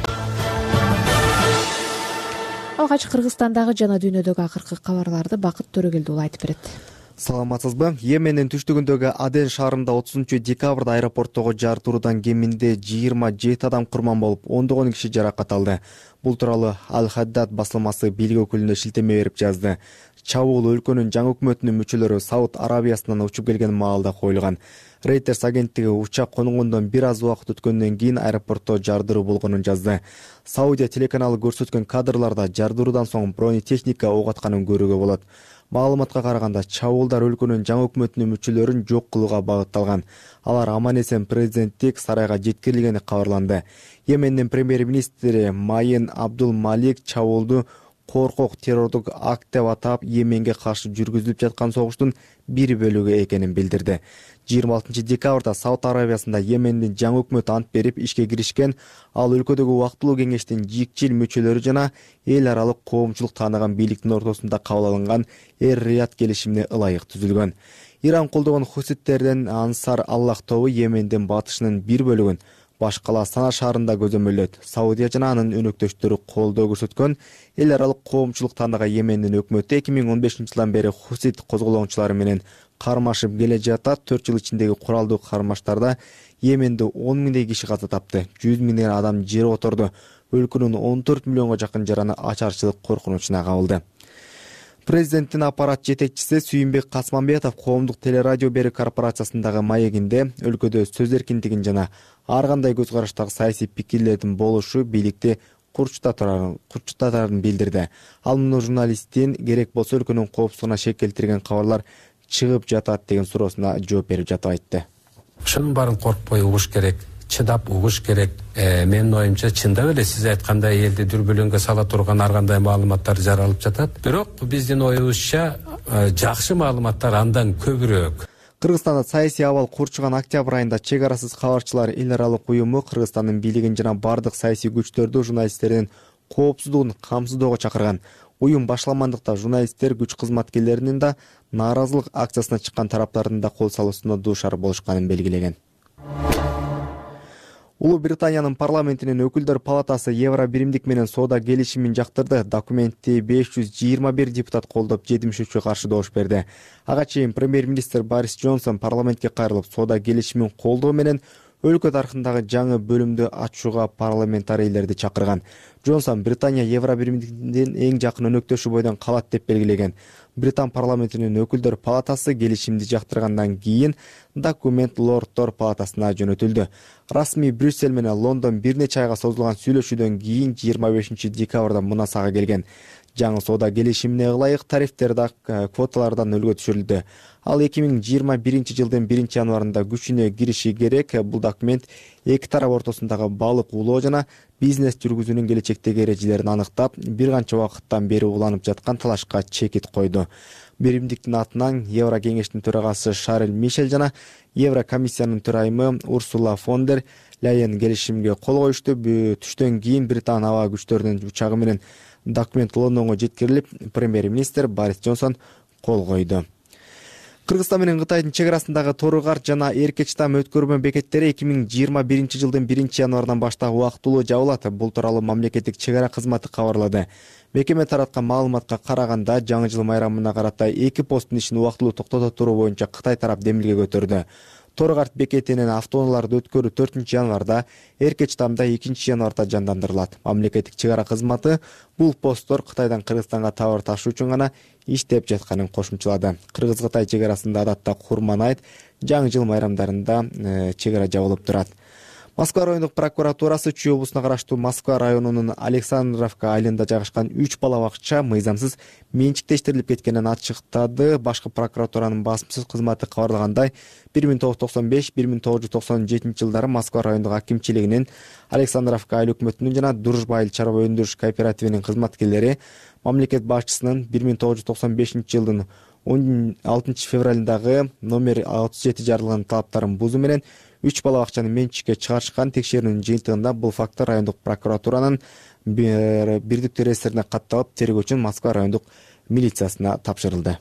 Алгач Кыргызстандагы жана дүйнөдөгү акыркы кабарларды Бакыт Төрөгелдиұлы айтып берет. Саламатсызбы? Йемендин түштүгүндөгү Аден шаарында отузунчу декабрда аэропорттогу жар туруудан кеминде жыйырма жети адам курман болуп, ондогон киши жаракат алды. Бул тууралуу Ал-Хаддад басылмасы бийлик өкүлүнө шилтеме берип жазды. Чабуул өлкөнүн жаңы өкмөтүнүн мүчөлөрү Сауд Арабиясынан учуп келген маалда коюлган. Reuters агенттиги учак конуңондон бир аз убакыт өткөндөн кийин аэропортто жардыруу болгонун жазды. Саудия телеканалы көрсөткөн кадрларда жардыруудан соң бронетехника ок атканын көрүүгө болот. Маалыматка караганда чабуулдар өлкөнүн жаңы өкмөтүнүн мүчөлөрүн жок кылууга багытталган. Алар аман-эсен президенттик сарайга жеткирилгени кабарланды. Йемендин премьер-министри Майен Абдул Малик чабуулду коркок террордук акт деп атап, Йеменге каршы жүргүзүлүп жаткан согуштун бир бөлүгү экенин билдирди. жыйырма алтынчы декабрда Сауд Арабиясында Йемендин жаңы өкмөтү ант берип ишке киришкен. Ал өлкөдөгү убактылуу кеңештин жикчил мүчөлөрү жана эл аралык коомчулук тааныган бийликтин ортосунда кабыл алынган Эр-Рият келишимине ылайык түзүлгөн. Иран колдогон хуситтерден Ансар Аллах тобу Йемендин батышынын бир бөлүгүн баш кала Сана шаарында көзөмөлдөйт. Саудия жана анын өнөктөштөрү колдоо көрсөткөн эл аралык коомчулук тааныган Йемендин өкмөтү эки миң он бешинчи жылдан бери хусит козголоочулары менен кармашып келе жатат. төрт жыл ичиндеги куралдуу кармаштарда Йеменде он миңдей киши каза тапты. жүз миңдеген адам жер отурду. Өлкөнүн он төрт миллионго жакын жараны ачарчылык коркунучуна кабылды. Президенттин аппарат жетекчиси Сүйүнбек Касманбетов Коомдук телерадио берүү корпорациясындагы маегинде өлкөдө сөз эркиндигин жана ар кандай көз караштагы саясий пикирлердин болушу бийликти курчутатарын билдирди. Ал муну журналисттин керек болсо өлкөнүн коопсуздугуна шек келтирген кабарлар чыгып жатат деген суроосуна жооп берип жатып айтты. Ушунун баарын коркпой угуш керек, чыдап угуш керек. Менин оюмча чындап эле сиз айткандай элди дүрбөлөңгө сала турган ар кандай маалыматтар жаралып жатат. Бирок биздин оюбузча жакшы маалыматтар андан көбүрөөк. Кыргызстанда саясий абал курчуган октябрь айында чек арасыз кабарчылар эл аралык уюму Кыргызстандын бийлигин жана бардык саясий күчтөрдү журналисттердин коопсуздугун камсыздоого чакырган. Уюм башламандыкта журналисттер күч кызматкерлеринин да нааразылык акциясына чыккан тараптардын да кол салуусуна дуушар болушканын белгилеген. Улуу Британиянын парламентинин өкүлдөр палатасы Евро биримдик менен соода келишимин жактырды. Документти беш жүз жыйырма бир депутат колдоп, жетимиш үчү каршы добуш берди. Ага чейин премьер-министр Борис Джонсон парламентке кайрылып, соода келишимин колдоо менен өлкө тарыхындагы жаңы бөлүмдү ачууга парламентарийлерди чакырган. Джонсон Британия Евро биримдиктин эң жакын өнөктөшү бойдон калат деп белгилеген. Британ парламентинин өкүлдөр палатасы келишимди жактыргандан кийин документ Лордтор палатасына жөнөтүлдү. Расмий Брюссель менен Лондон бир нече айга созулган сүйлөшүүдөн кийин жыйырма бешинчи декабрда Мунасага келген. Жаңы соода келишимине ылайык тарифтер да квоталардан өлгө түшүрүлдү. Ал эки миң жыйырма биринчи жылдын биринчи январында күчүнө кириши керек. Бул документ эки тарап ортосундагы баалык улоо жана бизнес жүргүзүүнүн келечектеги эрежелерин аныктап, бир канча убакыттан бери уланып жаткан талашка чекит койду. Биримдиктин атынан Евро кеңештин төрагасы Шарль Мишель жана Евро комиссиянын төрайымы Урсула фон дер Ляйен келишимге кол коюшту. Түштөн кийин Британ аба күчтөрүнүн учагы менен документ Лондонго жеткирилип, премьер-министр Борис Джонсон кол койду. Кыргызстан менен Кытайдын чек арасындагы Тору-Кар жана Эркеч-Там өткөрмө бекеттери эки миң жыйырма биринчи жылдын биринчи январынан баштап убактылуу жабылат. Бул тууралуу мамлекеттик чек ара кызматы кабарлады. Мекеме тараткан маалыматка караганда, жаңы жыл майрамына карата эки посттун ишин убактылуу токтото туруу боюнча Кытай тарап демилге көтөрдү. Тору-Кар бекетинен автоунааларды өткөрүү төртүнчү январда, Эркеч-Тамда экинчи январда жандандырылат. Мамлекеттик чек ара кызматы бул посттор Кытайдан Кыргызстанга товар ташуу үчүн гана иштеп жатканын кошумчалады. Кыргыз-Кытай чек арасында адатта Курман айт, жаңы жыл майрамдарында чек ара жабылып турат. Москва райондук прокуратурасы Чүй облусуна караштуу Москва районунун Александровка айылында жайгашкан үч бала бакча мыйзамсыз менчиктештирилип кеткенин ачыктады. Башкы прокуратуранын басымсыз кызматы кабарлагандай, бир миң тогуз жүз токсон беш — бир миң тогуз жүз токсон жетинчи жылдары Москва райондук акимчилигинин Александровка айыл өкмөтүнүн жана Дружба айыл чарба өндүрүш кооперативинин кызматкерлери мамлекет башчысынын бир миң тогуз жүз токсон бешинчи жылдын он алтынчы февралындагы номер отуз жети жарлыгынын талаптарын бузуу менен үч бала бакчаны менчикке чыгарышкан. Текшерүүнүн жыйынтыгында бул фактор райондук прокуратуранын бирдиктүү реестрине катталып, тергөө үчүн Москва райондук милициясына тапшырылды.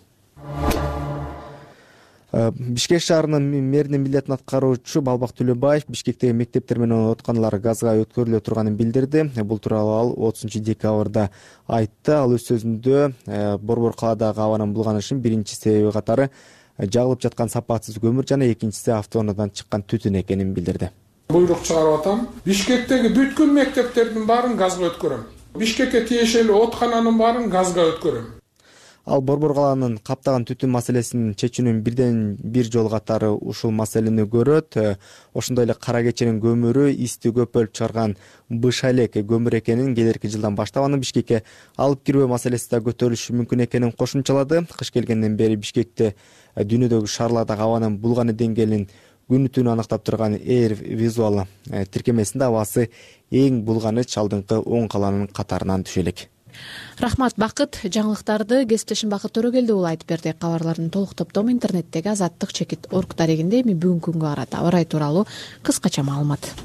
Бишкек шаарынын мэринин милдетин аткаруучу Балбак Төлөбаев Бишкектеги мектептер менен оотканалар газга өткөрүлө турганын билдирди. Бул тууралуу ал отузунчу декабрда айтты. Ал өз сөзүндө Борбор калаадагы абанын булганышын биринчи себеби катары жагылып жаткан сапатсыз көмүр жана экинчиси автоунаадан чыккан түтүн экенин билдирди. Буйрук чыгарып атам. Бишкектеги бүткүл мектептердин баарын газга өткөрөм. Бишкекке тиешелүү оотхананын баарын газга өткөрөм. Ал Борбор калаанын каптаган түтүн маселесин чечүүнүн бирден бир жол катары ушул маселени көрөт. Ошондой эле Кара кеченин көмүрү исти көп бөлүп чыгарган бышалек көмүр экенин, келерки жылдан баштап аны Бишкекке алып кирбөө маселеси да көтөрүлүшү мүмкүн экенин кошумчалады. Кыш келгенден бери Бишкекте дүйнөдөгү шаарлардагы абанын булганы деңгээлин күнү түнү аныктап турган Air Visual тиркемесинде абасы эң булганыч алдыңкы он каланын катарынан түшө элек. Рахмат, Бакыт. Жаңылыктарды кесиптешим Бакыт Төрөгелди уулу айтып берди. Кабарлардын толук топтому интернеттеги азаттык чекит орг дарегинде. Эми бүгүнкү күнгө карата аба ырайы тууралуу кыскача маалымат.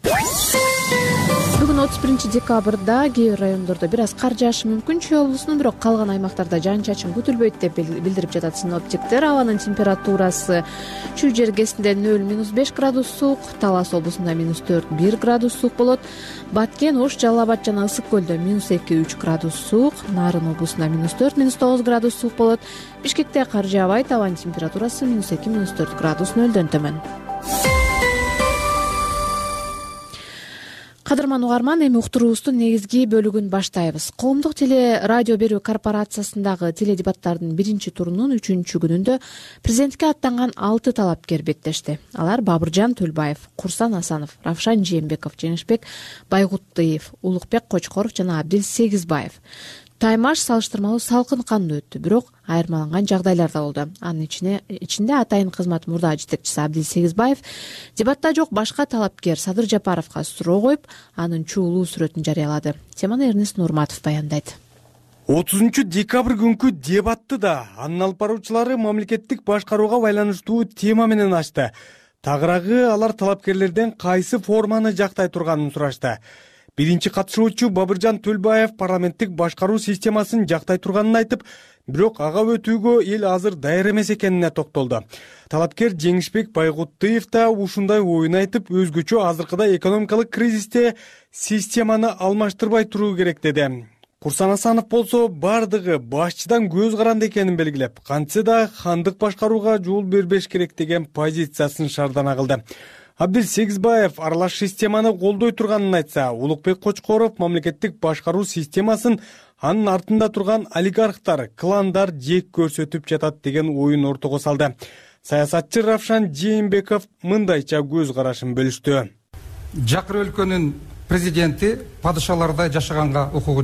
Бүгүн отуз биринчи декабрда кээ бир райондордо бир аз кар жаашы мүмкүн. Чүй облусунун бирок калган аймактарда жаан-чачын күтүлбөйт деп билдирип жатат синоптиктер. Абанын температурасы Чүй жергесинде нөл минус беш градус суук, Талас облусунда минус төрт бир градус суук болот. Баткен, Ош, Жалал Абад жана Ысык көлдө минус эки үч градус суук, Нарын облусунда минус төрт минус тогуз градус суук болот. Бишкекте кар жаабайт, абанын температурасы минус эки минус төрт градус нөлдөн төмөн. Кадырман угарман, эми уктуруубуздун негизги бөлүгүн баштайбыз. Коомдук теле радио берүү корпорациясындагы теледебаттардын биринчи турунун үчүнчү күнүндө президентке аттанган алты талапкер беттешти. Алар Бабыржан Төлбаев, Курсан Асанов, Равшан Жээнбеков, Жеңишбек Байгуттыев, Улукбек Кочкоров жана Абдил Сегизбаев. Таймаш салыштырмалуу салкын кандуу өттү, бирок айырмаланган жагдайлар да болду. Анын ичинде атайын кызмат мурдагы жетекчиси Абдил Сегизбаев дебатта жок башка талапкер Садыр Жапаровго суроо коюп, анын чуулуу сүрөтүн жарыялады. Теманы Эрнест Нурматов баяндайт. отузунчу декабрь күнкү дебатты да анын алып баруучулары мамлекеттик башкарууга байланыштуу тема менен ачты. Тагыраагы алар талапкерлерден кайсы форманы жактай турганын сурашты. Биринчи катышуучу Бабыржан Төлбаев парламенттик башкаруу системасын жактай турганын айтып, бирок ага өтүүгө эл азыр даяр эмес экенине токтолду. Талапкер Жеңишбек Байгуттыев да ушундай оюн айтып, өзгөчө азыркыда экономикалык кризисте системаны алмаштырбай туруу керек деди. Курсан Асанов болсо бардыгы башчыдан көз каранды экенин белгилеп, кантсе да хандык башкарууга жол бербеш керек деген позициясын шаардана кылды. Абдил Сегизбаев аралаш системаны колдой турганын айтса, Улукбек Кочкоров мамлекеттик башкаруу системасын анын артында турган олигархтар, кландар жек көрсөтүп жатат деген оюн ортого салды. Саясатчы Равшан Жээнбеков мындайча көз карашын бөлүштү. Жакыр өлкөнүн президенти падышалардай жашаганга укугу жок.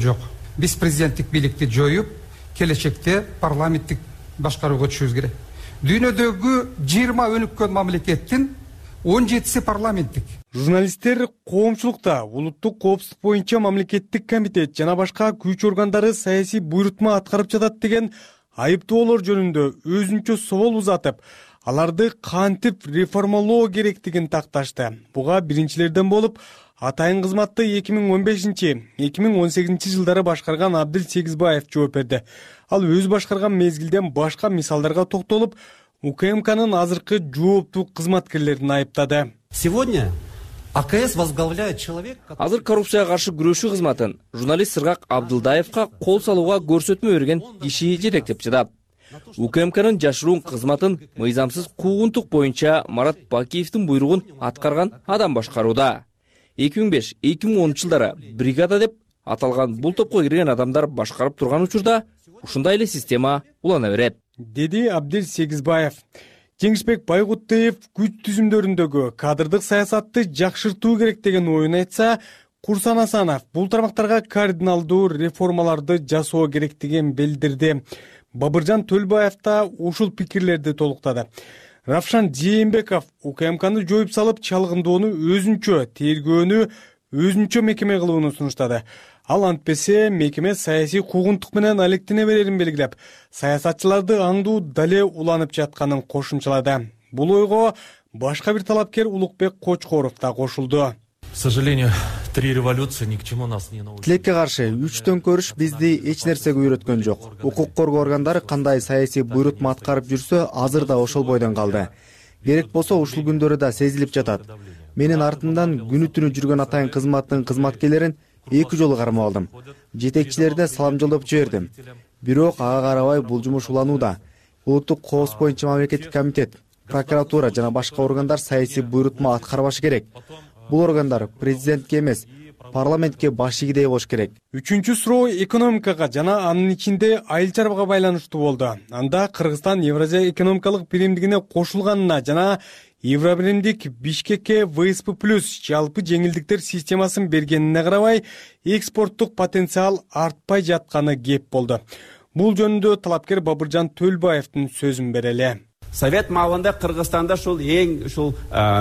биз президенттик бийликти жоюп келечекте парламенттик башкарууга түшүбүз керек. Дүйнөдөгү жыйырма өнүккөн мамлекеттин он жетиси парламенттик. Журналисттер коомчулукта улуттук коопсуздук боюнча мамлекеттик комитет жана башка күч органдары саясий буйрутма аткарып жатат деген айыптоолор жөнүндө өзүнчө собол узатып, аларды кантип реформалоо керектигин такташты. Буга биринчилерден болуп атайын кызматты эки миң он бешинчи — эки миң он сегизинчи жылдары башкарган Абдил Сегизбаев жооп берди. Ал өз башкарган мезгилден башка мисалдарга токтолуп, УКМКнын азыркы жооптуу кызматкерлерин айыптады. Сегодня АКС возглавляет человек. Азыр коррупцияга каршы күрөшүү кызматын журналист Сыргак Абдылдаевка кол салууга көрсөтмө берген киши жетектеп жатат. УКМКнын жашыруун кызматын мыйзамсыз куугунтук боюнча Марат Бакиевдин буйругун аткарган адам башкарууда. эки миң беш — эки миң онунчу жылдары бригада деп аталган бул топко кирген адамдар башкарып турган учурда ушундай эле система улана берет, деди Абдил Сегизбаев. Жеңишбек Байгуттеев күч түзүмдөрүндөгү кадрдык саясатты жакшыртуу керек деген оюн айтса, Курсан Асанов бул тармактарга кардиналдуу реформаларды жасоо керектигин билдирди. Бабыржан Төлбаев да ушул пикирлерди толуктады. Равшан Жээнбеков УКМКны жоюп салып, чалгындоону өзүнчө, тергөөнү өзүнчө мекеме кылууну сунуштады. Ал антпесе мекеме саясий куугунтук менен алектене берерин белгилеп, саясатчыларды аңдуу дале уланып жатканын кошумчалады. Бул ойго башка бир талапкер Улукбек Кочкоров да кошулду. К сожалению, три революции ни к чему нас не научили. Тилекке каршы үч төңкөрүш бизди эч нерсеге үйрөткөн жок. Укук коргоо органдары кандай саясий буйрутма аткарып жүрсө, азыр да ошол бойдон калды. Керек болсо ушул күндөрү да сезилип жатат. Менин артымдан күнү түнү жүргөн атайын кызматтын кызматкерлерин эки жолу кармап алдым. Жетекчилерине салам жолдоп жибердим. Бирок ага карабай бул жумуш уланууда. Улуттук коопсуздук боюнча мамлекеттик комитет, прокуратура жана башка органдар саясий буйрутма аткарбашы керек. Бул органдар президентке эмес, парламентке баш ийгидей болуш керек. Үчүнчү суроо экономикага жана анын ичинде айыл чарбага байланыштуу болду. Анда Кыргызстан Евразия экономикалык биримдигине кошулганына жана Евробиримдик Бишкекке вэ эс пэ плюс жалпы жеңилдиктер системасын бергенине карабай, экспорттук потенциал артпай жатканы кеп болду. Бул жөнүндө талапкер Бабыржан Төлбаевдин сөзүн берели. Совет маалында Кыргызстанда ушул эң ушул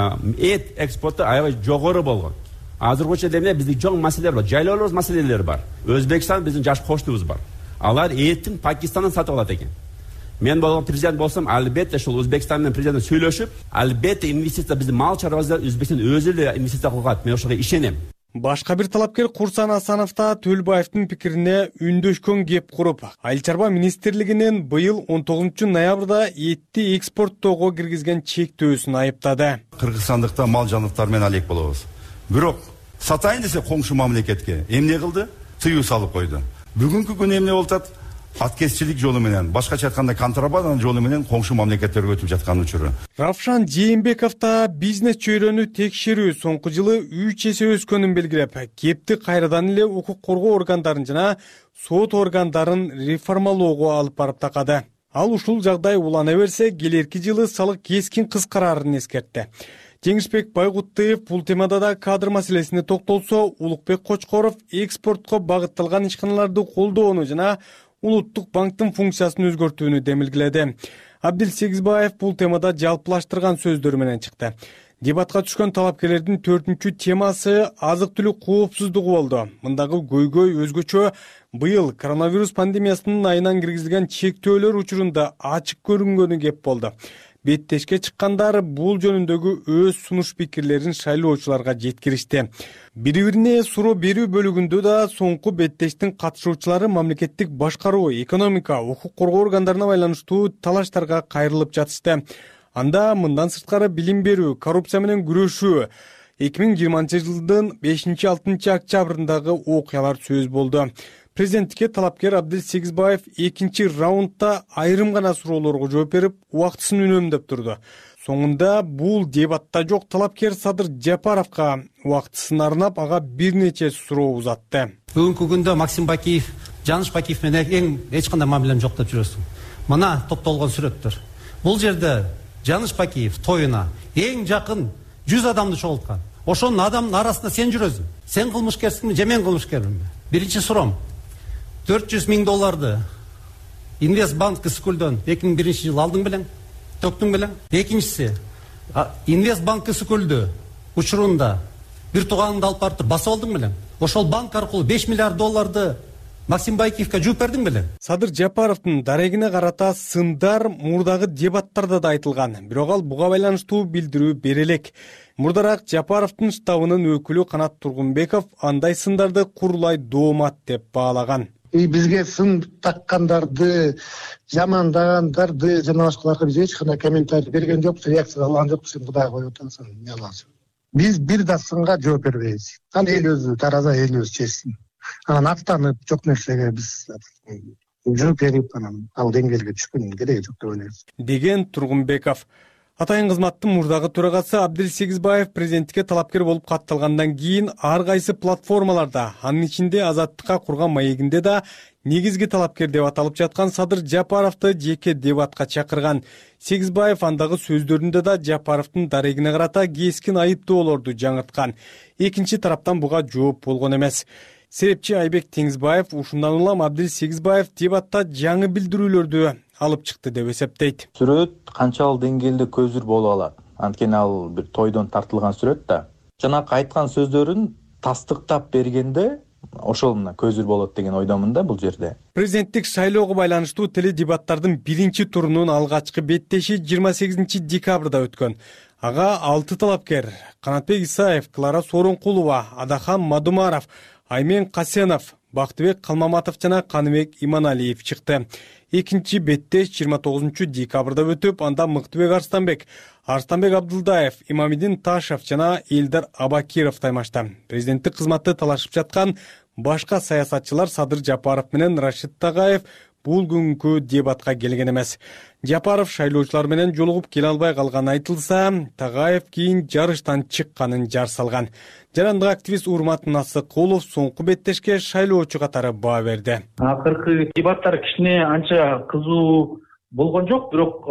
эт экспорту аябай жогору болгон. Азыркыча демде биздин чоң маселелер бар, жайлоолор маселелери бар. Өзбекстан биздин жаш коштубуз бар. Алар эттин Пакистандан сатып алат экен. Мен болгон президент болсом, албетте ушул Өзбекстан менен президент сүйлөшүп, албетте инвестиция биздин мал чарбасына Өзбекстан өзү эле инвестиция кылат. Мен ошого ишенем. Башка бир талапкер Курсан Асанов да Төлбаевдин пикирине үндөшкөн кеп куруп, айыл чарба министрлигинин быйыл он тогузунчу ноябрда этти экспорттоого киргизген чектөөсүн айыптады. Кыргызстандыкта мал жаныбар менен алек болобуз. Бирок сатайын десе коңшу мамлекетке эмне кылды? Тыюу салып койду. Бүгүнкү күнү эмне болуп атат? Аткезчилик жолу менен, башкача айтканда контрабанданын жолу менен коңшу мамлекеттерге өтүп жаткан учуру. Равшан Жээнбеков да бизнес чөйрөнү текшерүү соңку жылы үч эсе өскөнүн белгилеп, кепти кайрадан эле укук коргоо органдарын жана сот органдарын реформалоого алып барып такады. Ал ушул жагдай улана берсе, келерки жылы салык кескин кыскарарын эскертти. Жеңишбек Байгуттеев бул темада да кадр маселесине токтолсо, Улукбек Кочкоров экспортко багытталган ишканаларды колдоону жана улуттук банктын функциясын өзгөртүүнү демилгиледи. Абдил Сегизбаев бул темада жалпылаштырган сөздөрү менен чыкты. Дебатка түшкөн талапкерлердин төртүнчү темасы азык-түлүк коопсуздугу болду. Мындагы көйгөй өзгөчө быйыл коронавирус пандемиясынын айынан киргизилген чектөөлөр учурунда ачык көрүнгөнү кеп болду. Беттешке чыккандар бул жөнүндөгү өз сунуш пикирлерин шайлоочуларга жеткиришти. Бири-бирине суроо берүү бөлүгүндө да соңку беттештин катышуучулары мамлекеттик башкаруу, экономика, укук коргоо органдарына байланыштуу талаштарга кайрылып жатышты. Анда мындан сырткары билим берүү, коррупция менен күрөшүү, эки миң жыйырманчы жылдын бешинчи — алтынчы октябрындагы окуялар сөз болду. Президенттикке талапкер Абдил Сегизбаев экинчи раундда айрым гана суроолорго жооп берип, убактысын үнөмдөп турду. Соңунда бул дебатта жок талапкер Садыр Жапаровго убактысын арнап, ага бир нече суроо узатты. Бүгүнкү күндө Максим Бакиев, Жаныш Бакиев менен эң эч кандай мамилем жок деп жүрөсүң. Мына топтолгон сүрөттөр. Бул жерде Жаныш Бакиев тоюна эң жакын жүз адамды чогулткан. Ошонун адамдын арасында сен жүрөсүң. Сен кылмышкерсиңби же мен кылмышкерминби? Биринчи суроом. төрт жүз миң долларды Инвестбанк Скулдон эки миң биринчи жылы алдың белең, төктүң белең. Экинчиси, Инвестбанк Скулду учурунда бир тууганыңды алып барып басып алдың белең. Ошол банк аркылуу беш миллиард долларды Максим Байкиевке жууп бердиң белең. Садыр Жапаровдун дарегине карата сындар мурдагы дебаттарда да айтылган. Бирок ал буга байланыштуу билдирүү бере элек. Мурдараак Жапаровдун штабынын өкүлү Канат Тургунбеков андай сындарды курулай доомат деп баалаган. Бизге сын таккандарды, жамандагандарды жана башкаларга биз эч кандай комментарий берген жокпуз, реакция алган жокпуз. Сен Кудай коюп атасың, эмне кыласың? Биз бир да сынга жооп бербейбиз. Ал эл өзү тараза, эл өзү чечсин. Анан аттанып жок нерсеге биз жооп берип анан ал деңгээлге түшкөндүн кереги жок деп ойлойбуз. Деген Тургунбеков. Атайын кызматтын мурдагы төрагасы Абдил Сегизбаев президентке талапкер болуп катталгандан кийин ар кайсы платформаларда, анын ичинде Азаттыкка курган маегинде да негизги талапкер деп аталып жаткан Садыр Жапаровду жеке дебатка чакырган. Сегизбаев андагы сөздөрүндө да Жапаровдун дарегине карата кескин айыптоолорду жаңырткан. Экинчи тараптан буга жооп болгон эмес. Серепчи Айбек Теңизбаев ушундан улам Абдил Сегизбаев дебатта жаңы билдирүүлөрдү алып чыкты деп эсептейт. Сүрөт канчалык деңгээлде көзүр боло алат? Анткени ал бир тойдон тартылган сүрөт да. Жанакы айткан сөздөрүн тастыктап бергенде ошол мына көзүр болот деген ойдомун да бул жерде. Президенттик шайлоого байланыштуу теледебаттардын биринчи турунун алгачкы беттеши жыйырма сегизинчи декабрда өткөн. Ага алты талапкер: Канатбек Исаев, Клара Сооронкулова, Адахан Мадумаров, Аймен Касенов, Бактыбек Калмаматов жана Каныбек Иманалиев чыкты. Экинчи беттеш жыйырма тогузунчу декабрда өтүп, анда Мыктыбек Арстанбек, Арстанбек Абдулдаев, Имамидин Ташев жана Элдар Абакиров таймашты. Президенттик кызматты талашып жаткан башка саясатчылар Садыр Жапаров менен Рашид Тагаев бул күнгү дебатка келген эмес. Жапаров шайлоочулар менен жолугуп келе албай калганы айтылса, Тагаев кийин жарыштан чыкканын жар салган. Жарандык активист Урмат Насыкулов соңку беттешке шайлоочу катары баа берди. Акыркы дебаттар кичине анча кызуу болгон жок, бирок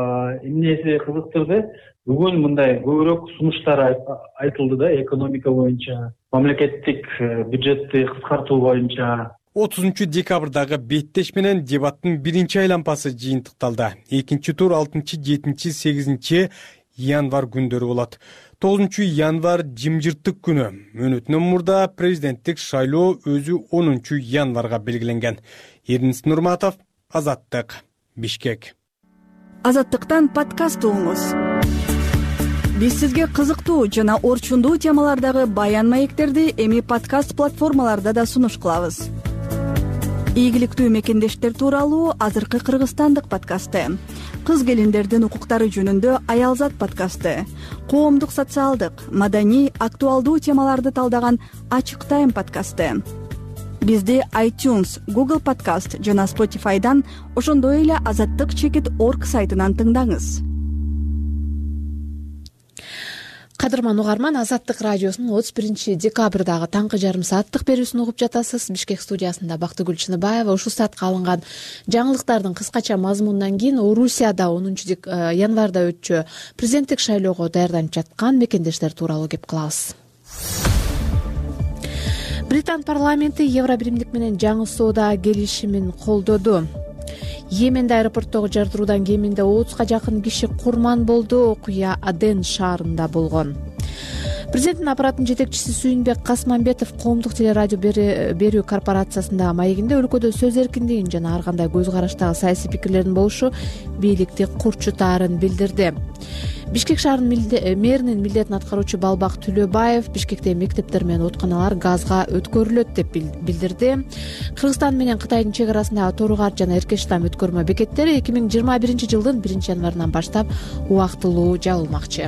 эмнеси кызыктырды? Бүгүн мындай көбүрөөк сунуштар айтылды да, экономика боюнча, мамлекеттик бюджетти кыскартуу боюнча. отузунчу декабрдагы беттеш менен дебаттын биринчи айланпасы жыйынтыкталды. Экинчи тур алтынчы, жетинчи, сегизинчи январь күндөрү болот. тогузунчу январь жымжырттык күнү. Мөөнөтүнөн мурда президенттик шайлоо өзү онунчу январга белгиленген. Эрдинис Нурматов, Азаттык, Бишкек. Азаттыктан подкаст угуңуз. Биз сизге кызыктуу жана орчундуу темалардагы баян маектерди эми подкаст платформаларда да сунуш кылабыз. Ийгиликтүү мекендештер тууралуу азыркы кыргызстандык подкасты, кыз келиндердин укуктары жөнүндө Аялзат подкасты, коомдук социалдык, маданий, актуалдуу темаларды талдаган Ачык Тайм подкасты. Бизди iTunes, Google Podcast жана Spotify'дан, ошондой эле азаттык чекит орг сайтынан тыңдаңыз. Кадырман угарман, Азаттык радиосунун отуз биринчи декабрдагы таңкы жарым сааттык берүүсүн угуп жатасыз. Бишкек студиясында Бактыгүл Чыныбаева. Ушул саатка алынган жаңылыктардын кыскача мазмунунан кийин Орусияда онунчу январда өтчү президенттик шайлоого даярданып жаткан мекендештер тууралуу кеп кылабыз. Британ парламенти Евробиримдик менен жаңы соода келишимин колдоду. Йеменде аэропорттогу жардыруудан кеминде отузга жакын киши курман болду. Окуя Аден шаарында болгон. Президенттин аппаратынын жетекчиси Сүйүнбек Касманбетов коомдук телерадио берүү корпорациясындагы маегинде өлкөдө сөз эркиндигин жана ар кандай көз караштагы саясий пикирлердин болушу бийликти курчутаарын билдирди. Бишкек шаарынын мэринин милдетин аткаруучу Балбак Түлөбаев Бишкекте мектептер менен оотканалар газга өткөрүлөт деп билдирди. Кыргызстан менен Кытайдын чек арасындагы Тору-Кар жана Эркештам өткөрмө бекеттери эки миң жыйырма биринчи жылдын биринчи январынан баштап убактылуу жабылмакчы.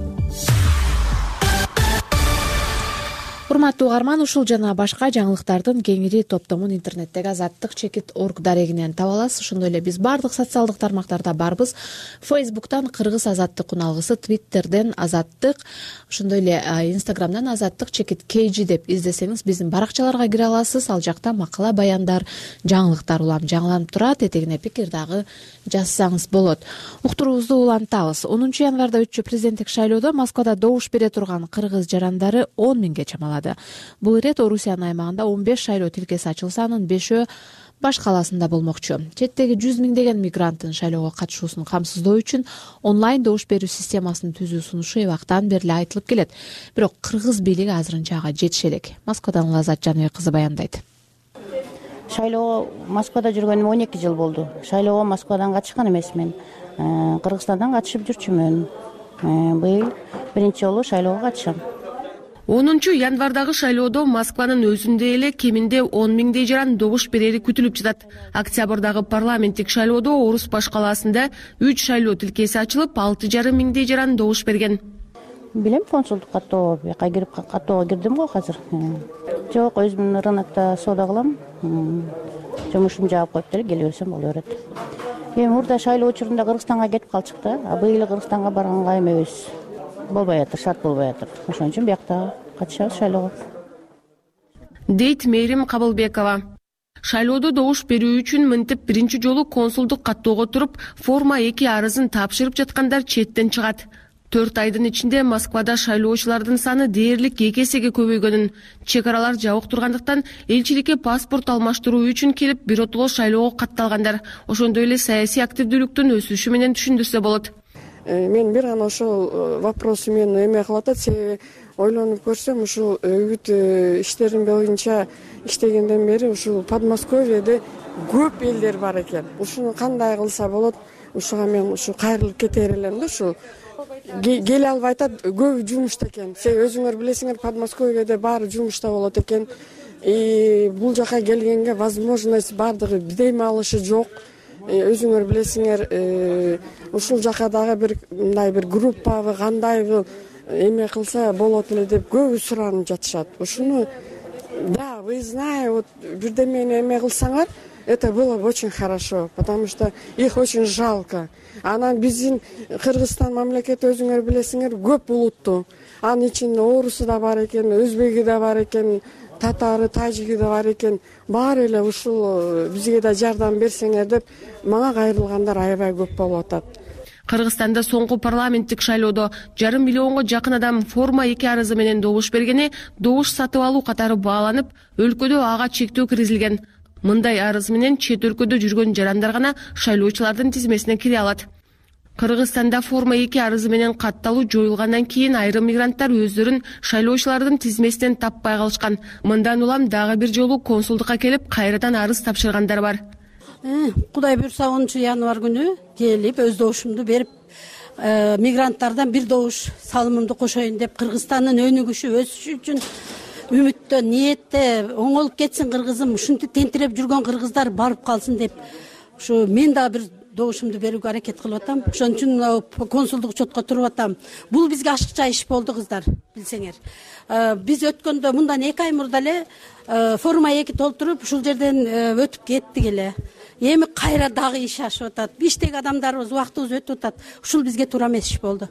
Урматтуу угарман, ушул жана башка жаңылыктардын кеңири топтомун интернеттеги азаттык чекит орг дарегинен таба аласыз. Ошондой эле биз бардык социалдык тармактарда барбыз. Фейсбуктан Кыргыз азаттык уналгысы, Твиттерден азаттык, ошондой эле Инстаграмдан азаттык чекит кейжи деп издесеңиз биздин баракчаларга кире аласыз. Ал жакта макала, баяндар, жаңылыктар улам жаңыланып турат. Этегине пикир дагы жазсаңыз болот. Уктуруубузду улантабыз. онунчу январда өтчү президенттик шайлоодо Москвада добуш бере турган кыргыз жарандары он миңге чамалады. баштады. Бул ирет Орусиянын аймагында он беш шайлоо тилкеси ачылса, анын бешөө баш калаасында болмокчу. Четтеги жүз миңдеген мигранттын шайлоого катышуусун камсыздоо үчүн онлайн добуш берүү системасын түзүү сунушу эбактан бери айтылып келет. Бирок кыргыз бийлиги азырынча ага жетише элек. Москвадан Лазат Жаныбек кызы баяндайт. Шайлоого Москвада жүргөнүмө он эки жыл болду. Шайлоого Москвадан катышкан эмесмин. Кыргызстандан катышып жүрчүмүн. Быйыл биринчи жолу шайлоого катышам. онунчу январдагы шайлоодо Москванын өзүндө эле кеминде он миңдей жаран добуш берери күтүлүп жатат. Октябрдагы парламенттик шайлоодо Орус баш калаасында үч шайлоо тилкеси ачылып, алты жарым миңдей жаран добуш берген. Билем, консулдук каттоо, бияка кирип каттоого кирдим го азыр. Жок, өзүм рынокто соода кылам. Жумушум жаап коюп деле келе берсем боло берет. Эми мурда шайлоо учурунда Кыргызстанга кетип калчык да, а быйыл Кыргызстанга барганга эмебиз. Болбой атыр, шарт болбой атыр. Ошон үчүн биякта катышабыз шайлоого. Дейт Мээрим Кабылбекова. Шайлоодо добуш берүү үчүн мынтип биринчи жолу консулдук каттоого туруп, форма эки арызын тапшырып жаткандар четтен чыгат. төрт айдын ичинде Москвада шайлоочулардын саны дээрлик эки эсеге көбөйгөнүн, чек аралар жабык тургандыктан элчиликке паспорт алмаштыруу үчүн келип биротоло шайлоого катталгандар. Ошондой эле саясий активдүүлүктүн өсүшү менен түшүндүрсө болот. Мен бир гана ошол вопросу мени эме кылып атат, себеби ойлонуп көрсөм, ушул өгүт иштерин боюнча иштегенден бери ушул Подмосковьеде көп элдер бар экен. Ушуну кандай кылса болот? Ушуга мен ушу кайрылып кетер элем да, ушу келе албай атат, көп жумушта экен. Сен өзүңөр билесиңер, Подмосковьеде баары жумушта болот экен. И бул жака келгенге возможность бардыгы бирдеме алышы жок. Өзүңөр билесиңер, ушул жака дагы бир мындай бир группабы кандайбы эме кылса болот эле деп көбү суранып жатышат. Ушуну да, выездная вот бирдемени эме кылсаңар, это было бы очень хорошо, потому что их очень жалко. Анан биздин Кыргызстан мамлекети өзүңөр билесиңер көп улуттуу. Анын ичинде орусу да бар экен, өзбеги да бар экен, татары, тажиги да бар экен. Баары эле ушул бизге да жардам берсеңер деп мага кайрылгандар аябай көп болуп атат. Кыргызстанда соңку парламенттик шайлоодо жарым миллионго жакын адам форма эки арызы менен добуш бергени добуш сатып алуу катары бааланып, өлкөдө ага чектөө киргизилген. Мындай арыз менен чет өлкөдө жүргөн жарандар гана шайлоочулардын тизмесине кире алат. Кыргызстанда форма эки арызы менен катталуу жоюлгандан кийин айрым мигранттар өздөрүн шайлоочулардын тизмесинен таппай калышкан. Мындан улам дагы бир жолу консулдукка келип кайрадан арыз тапшыргандар бар. Кудай буйрса онунчу январь күнү келип өз добушумду берип, мигранттардан бир добуш салымымды кошоюн деп, Кыргызстандын өнүгүшү, өсүшү үчүн үмүттө, ниетте оңолуп кетсин кыргызым, ушинтип тентиреп жүргөн кыргыздар барып калсын деп, ушу мен да бир добушумду берүүгө аракет кылып атам. Ошон үчүн консулдук учетко туруп атам. Бул бизге ашыкча иш болду, кыздар, билсеңер. Биз өткөндө мындан эки ай мурда эле форма эки толтуруп, ушул жерден өтүп кеттик эле. Эми кайра дагы иш ашып атат. Биштеги адамдарыбыз убактыбыз өтүп атат. Ушул бизге туура эмес иш болду.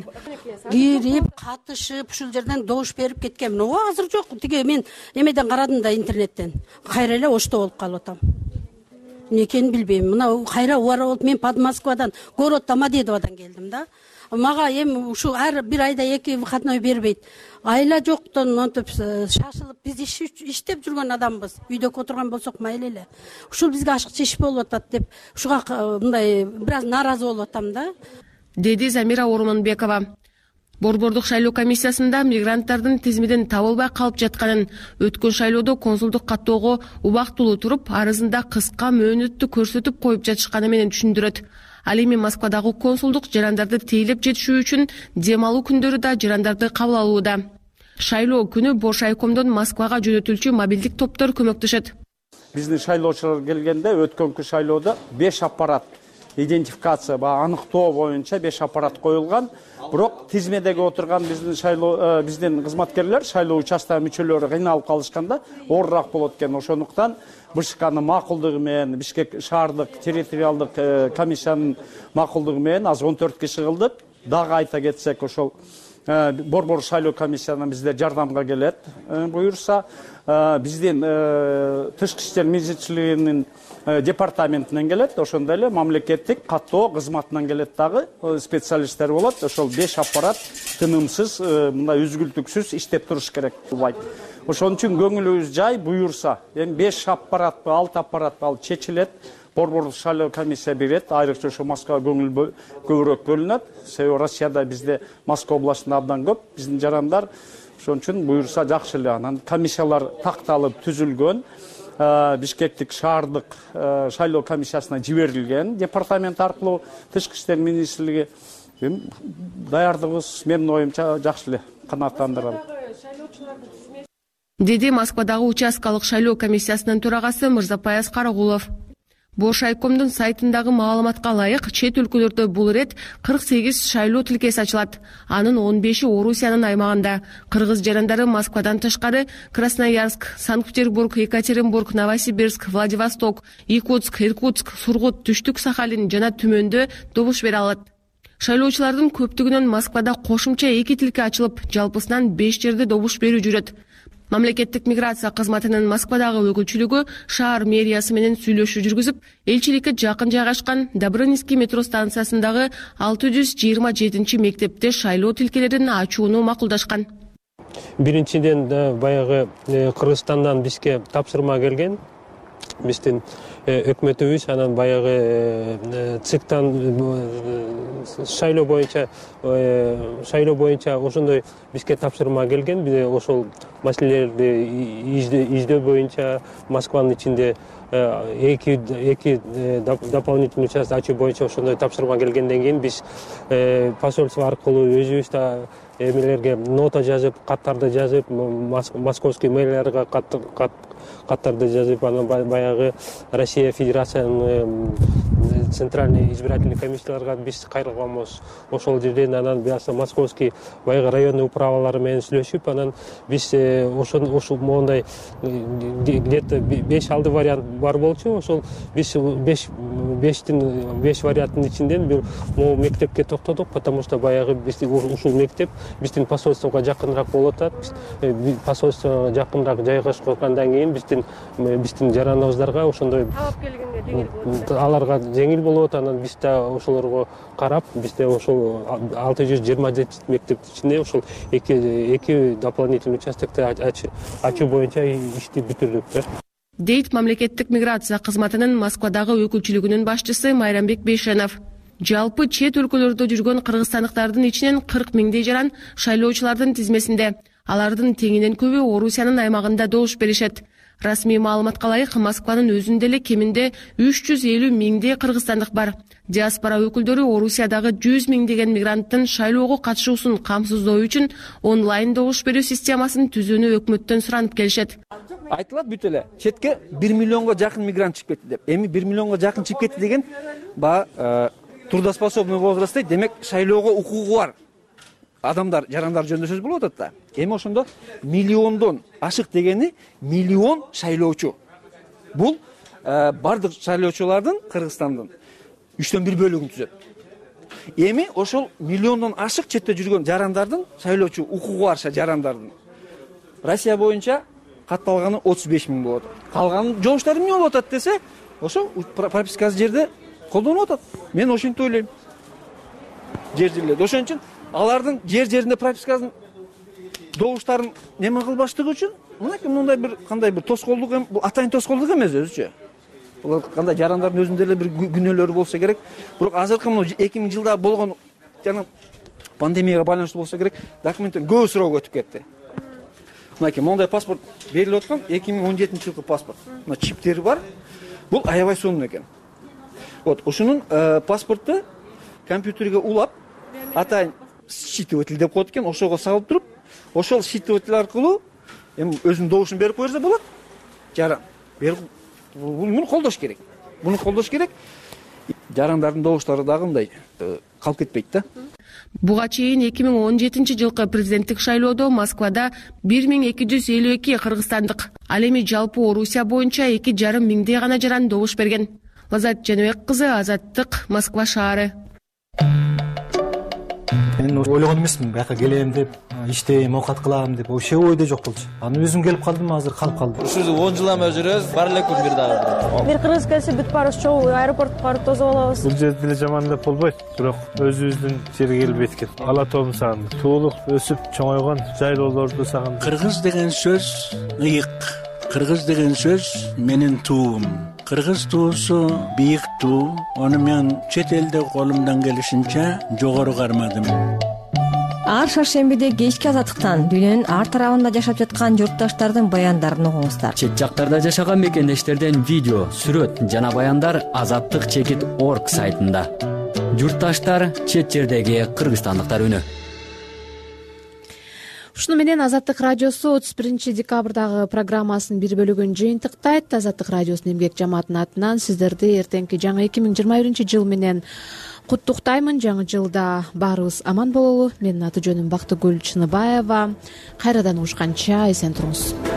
Кирип, катышып, ушул жерден добуш берип кеткен. Мына азыр жок. Тиги мен эмеден карадым да, интернеттен. Кайра эле ошто болуп калып атам. Эмне экенин билбейм. Мына кайра убара болуп, мен Подмосковадан, город Домодедоводан келдим да. Мага эми ушу ар бир айда эки выходной бербейт. Айла жоктон монтип шашылып, биз иштеп жүргөн адамбыз. Үйдө отурган болсок майыл эле. Ушул бизге ашыкча иш болуп атат деп, ушуга мындай бир аз нааразы болуп атам да. Деди Замира Ормонбекова. Борбордук шайлоо комиссиясында мигранттардын тизмеден табылбай калып жатканын, өткөн шайлоодо консулдук каттоого убактылуу туруп, арызында кыска мөөнөттү көрсөтүп коюп жатышканы менен түшүндүрөт. Ал эми Москвадагы консулдук жарандарды тейлеп жетишүү үчүн дем алуу күндөрү да жарандарды кабыл алууда. Шайлоо күнү Бош айкомдон Москвага жөнөтүлчү мобилдик топтор көмөктөшөт. Биздин шайлоочулар келгенде өткөнкү шайлоодо беш аппарат идентификация, аныктоо боюнча беш аппарат коюлган. Бирок тизмедеги отурган биздин шайлоо биздин кызматкерлер, шайлоо участогу мүчөлөрү кыйналып калышканда оорураак болот экен. Ошондуктан БШКнын макулдугу менен, Бишкек шаардык территориалдык комиссиянын макулдугу менен аз он төрт киши кылдык. Дагы айта кетсек, ошол борбор шайлоо комиссиясынан бизде жардамга келет. Буюрса, биздин тышкы иштер министрлигинин департаментинен келет, ошондой эле мамлекеттик каттоо кызматынан келет дагы специалисттер болот. Ошол беш аппарат тынымсыз, мындай үзгүлтүксүз иштеп туруш керек болбойт. Ошон үчүн көңүлүбүз жай, буюрса, эми беш аппаратпы, алты аппаратпы ал чечилет. Борборлук шайлоо комиссия берет, айрыкча ошо Москвага көңүл көбүрөөк бөлүнөт. Себеби Россияда бизде Москва областында абдан көп биздин жарандар. Ошон үчүн буюрса жакшы эле. Анан комиссиялар такталып түзүлгөн. Бишкектик шаардык шайлоо комиссиясына жиберилген департамент аркылуу Тышкы иштер министрлиги. Даярдыгыбыз менин оюмча жакшы эле, канааттандыралы. Деди Москвадагы участкалык шайлоо комиссиясынын төрагасы Мырзапаяз Карагулов. Бошайкомдун сайтындагы маалыматка ылайык, чет өлкөлөрдө бул ирет кырк сегиз шайлоо тилкеси ачылат. Анын он беши Орусиянын аймагында. Кыргыз жарандары Москвадан тышкары Красноярск, Санкт-Петербург, Екатеринбург, Новосибирск, Владивосток, Якутск, Иркутск, Сургут, Түштүк Сахалин жана Түмөндө добуш бере алат. Шайлоочулардын көптүгүнөн Москвада кошумча эки тилке ачылып, жалпысынан беш жерде добуш берүү жүрөт. Мамлекеттик миграция кызматынын Москвадагы өкүлчүлүгү шаар мэриясы менен сүйлөшүү жүргүзүп, элчиликке жакын жайгашкан Добрынинский метро станциясындагы алты жүз жыйырма жетинчи мектепте шайлоо тилкелерин ачууну макулдашкан. Биринчиден баягы Кыргызстандан бизге тапшырма келген. Биздин өкмөтүбүз анан баягы циктан шайлоо боюнча шайлоо боюнча ошондой бизге тапшырма келген. Биз ошол маселелерди издөө боюнча Москванын ичинде эки эки дополнительный участок ачуу боюнча ошондой тапшырма келгенден кийин биз посольство аркылуу өзүбүз да эмелерге нота жазып, каттарды жазып, московский мэрияларга каттарды жазып, анан баягы Россия Федерациянын центральный избирательный комиссияларга биз кайрылганбыз. Ошол жерден анан биз московский баягы районный управалары менен сүйлөшүп, анан биз ошол ошол моундай где-то беш алты вариант бар болчу. Ошол биз беш бештин беш варианттын ичинден бир могу мектепке токтодук, потому что баягы биздин ушул мектеп биздин посольствого жакыныраак болуп атат. Посольство жакыныраак жайгашкандан кийин биздин биздин жараныбыздарга ошондой талап келгенге жеңил аларга жеңил болот. Анан биз да ошолорго карап, бизде ошол алты жүз жыйырма жети мектептин ичинде ошол эки эки дополнительный участокты ачуу боюнча ишти бүтүрдүк. Дейт мамлекеттик миграция кызматынын Москвадагы өкүлчүлүгүнүн башчысы Майрамбек Бейшенов. Жалпы чет өлкөлөрдө жүргөн кыргызстандыктардын ичинен кырк миңдей жаран шайлоочулардын тизмесинде. Алардын теңинен көбү Орусиянын аймагында добуш беришет. Расмий маалыматка ылайык, Москванын өзүндө эле кеминде үч жүз элүү миңдей кыргызстандык бар. Диаспора өкүлдөрү Орусиядагы жүз миңдеген мигранттын шайлоого катышуусун камсыздоо үчүн онлайн добуш берүү системасын түзүүнү өкмөттөн суранып келишет. Айтылат бүт эле четке бир миллионго жакын мигрант чыгып кетти деп. Эми бир миллионго жакын чыгып кетти деген баягы трудоспособный возрастта, демек шайлоого укугу бар адамдар, жарандар жөнүндө сөз болуп атат да. Эми ошондо миллиондон ашык дегени миллион шайлоочу. Бул бардык шайлоочулардын Кыргызстандын үчтөн бир бөлүгүн түзөт. Эми ошол миллиондон ашык четте жүргөн жарандардын шайлоочу укугу бар жарандардын Россия боюнча катталганы отуз беш миң болот. Калган жобуштар эмне болуп атат десе, ошо пропискасы жерде колдонуп атат. Мен ошентип ойлойм. Жер жерлерде. Ошон үчүн алардын жер жеринде пропискасын добуштарын неме кылбаштыгы үчүн мынакей мындай бир кандай бир тоскоолдук эми, бул атайын тоскоолдук эмес өзүчө. Бул кандай жарандардын өзүндө эле бир күнөөлөрү болсо керек. Бирок азыркы мына эки миң жылда болгон жана пандемияга байланыштуу болсо керек, документтен көп суроо өтүп кетти. Мынакей мондай паспорт берилип аткан эки миң он жетинчи жылкы паспорт. Мына чиптери бар. Бул аябай сонун экен. Вот, ошонун паспорту компьютерге улап, атайын считыватель деп коет экен, ошого салып туруп, ошол считыватель аркылуу эми өзүнүн добушун берип койсо болот. Жаран. Буну колдош керек. Буну колдош керек. Жарандардын добуштары дагы мындай калып кетпейт да. Буга чейин эки миң он жетинчи жылкы президенттик шайлоодо Москвада бир миң эки жүз элүү эки кыргызстандык, ал эми жалпы Орусия боюнча эки жарым миңдей гана жаран добуш берген. Азат Жаныбек кызы, Азаттык, Москва шаары. Мен ойлогон эмесмин, бияка келем деп, иштейм, оокат кылам деп вообще ойдо жок болчу. Анан өзүм келип калдым, азыр калып калдым. Ушул он жыл эме жүрөбүз, бар эле күн бир дагы. Бир кыргыз келсе бүт баарыбыз чогуу аэропортко барып тосуп алабыз. Бул жерде деле жаман деп болбойт, бирок өзүбүздүн жерге келбейт экен. Ала тоомду сагындым. Туулуп, өсүп, чоңойгон жайлоолорду сагындым. Кыргыз деген сөз ыйык. Кыргыз деген сөз менин туум. Кыргыз туусу бийик туу. Аны мен чет элде колумдан келишинче жогору кармадым. Ар шаршембиде кечки азаттыктан дүйнөнүн ар тарабында жашап жаткан журтташтардын баяндарын угуңуздар. Чет жактарда жашаган мекендештерден видео, сүрөт жана баяндар азаттык чекит точка орг сайтында. Журтташтар, чет жердеги кыргызстандыктар үнү. Ушуну менен Азаттык радиосу отуз биринчи декабрдагы программасынын бир бөлүгүн жыйынтыктайт. Азаттык радиосунун эмгек жамаатынын атынан сиздерди эртеңки жаңы эки миң жыйырма биринчи жыл менен куттуктаймын. Жаңы жылда баарыбыз аман бололу. Менин аты жөнүм Бактыгүл Чыныбаева. Кайрадан угушканча эсен туруңуз.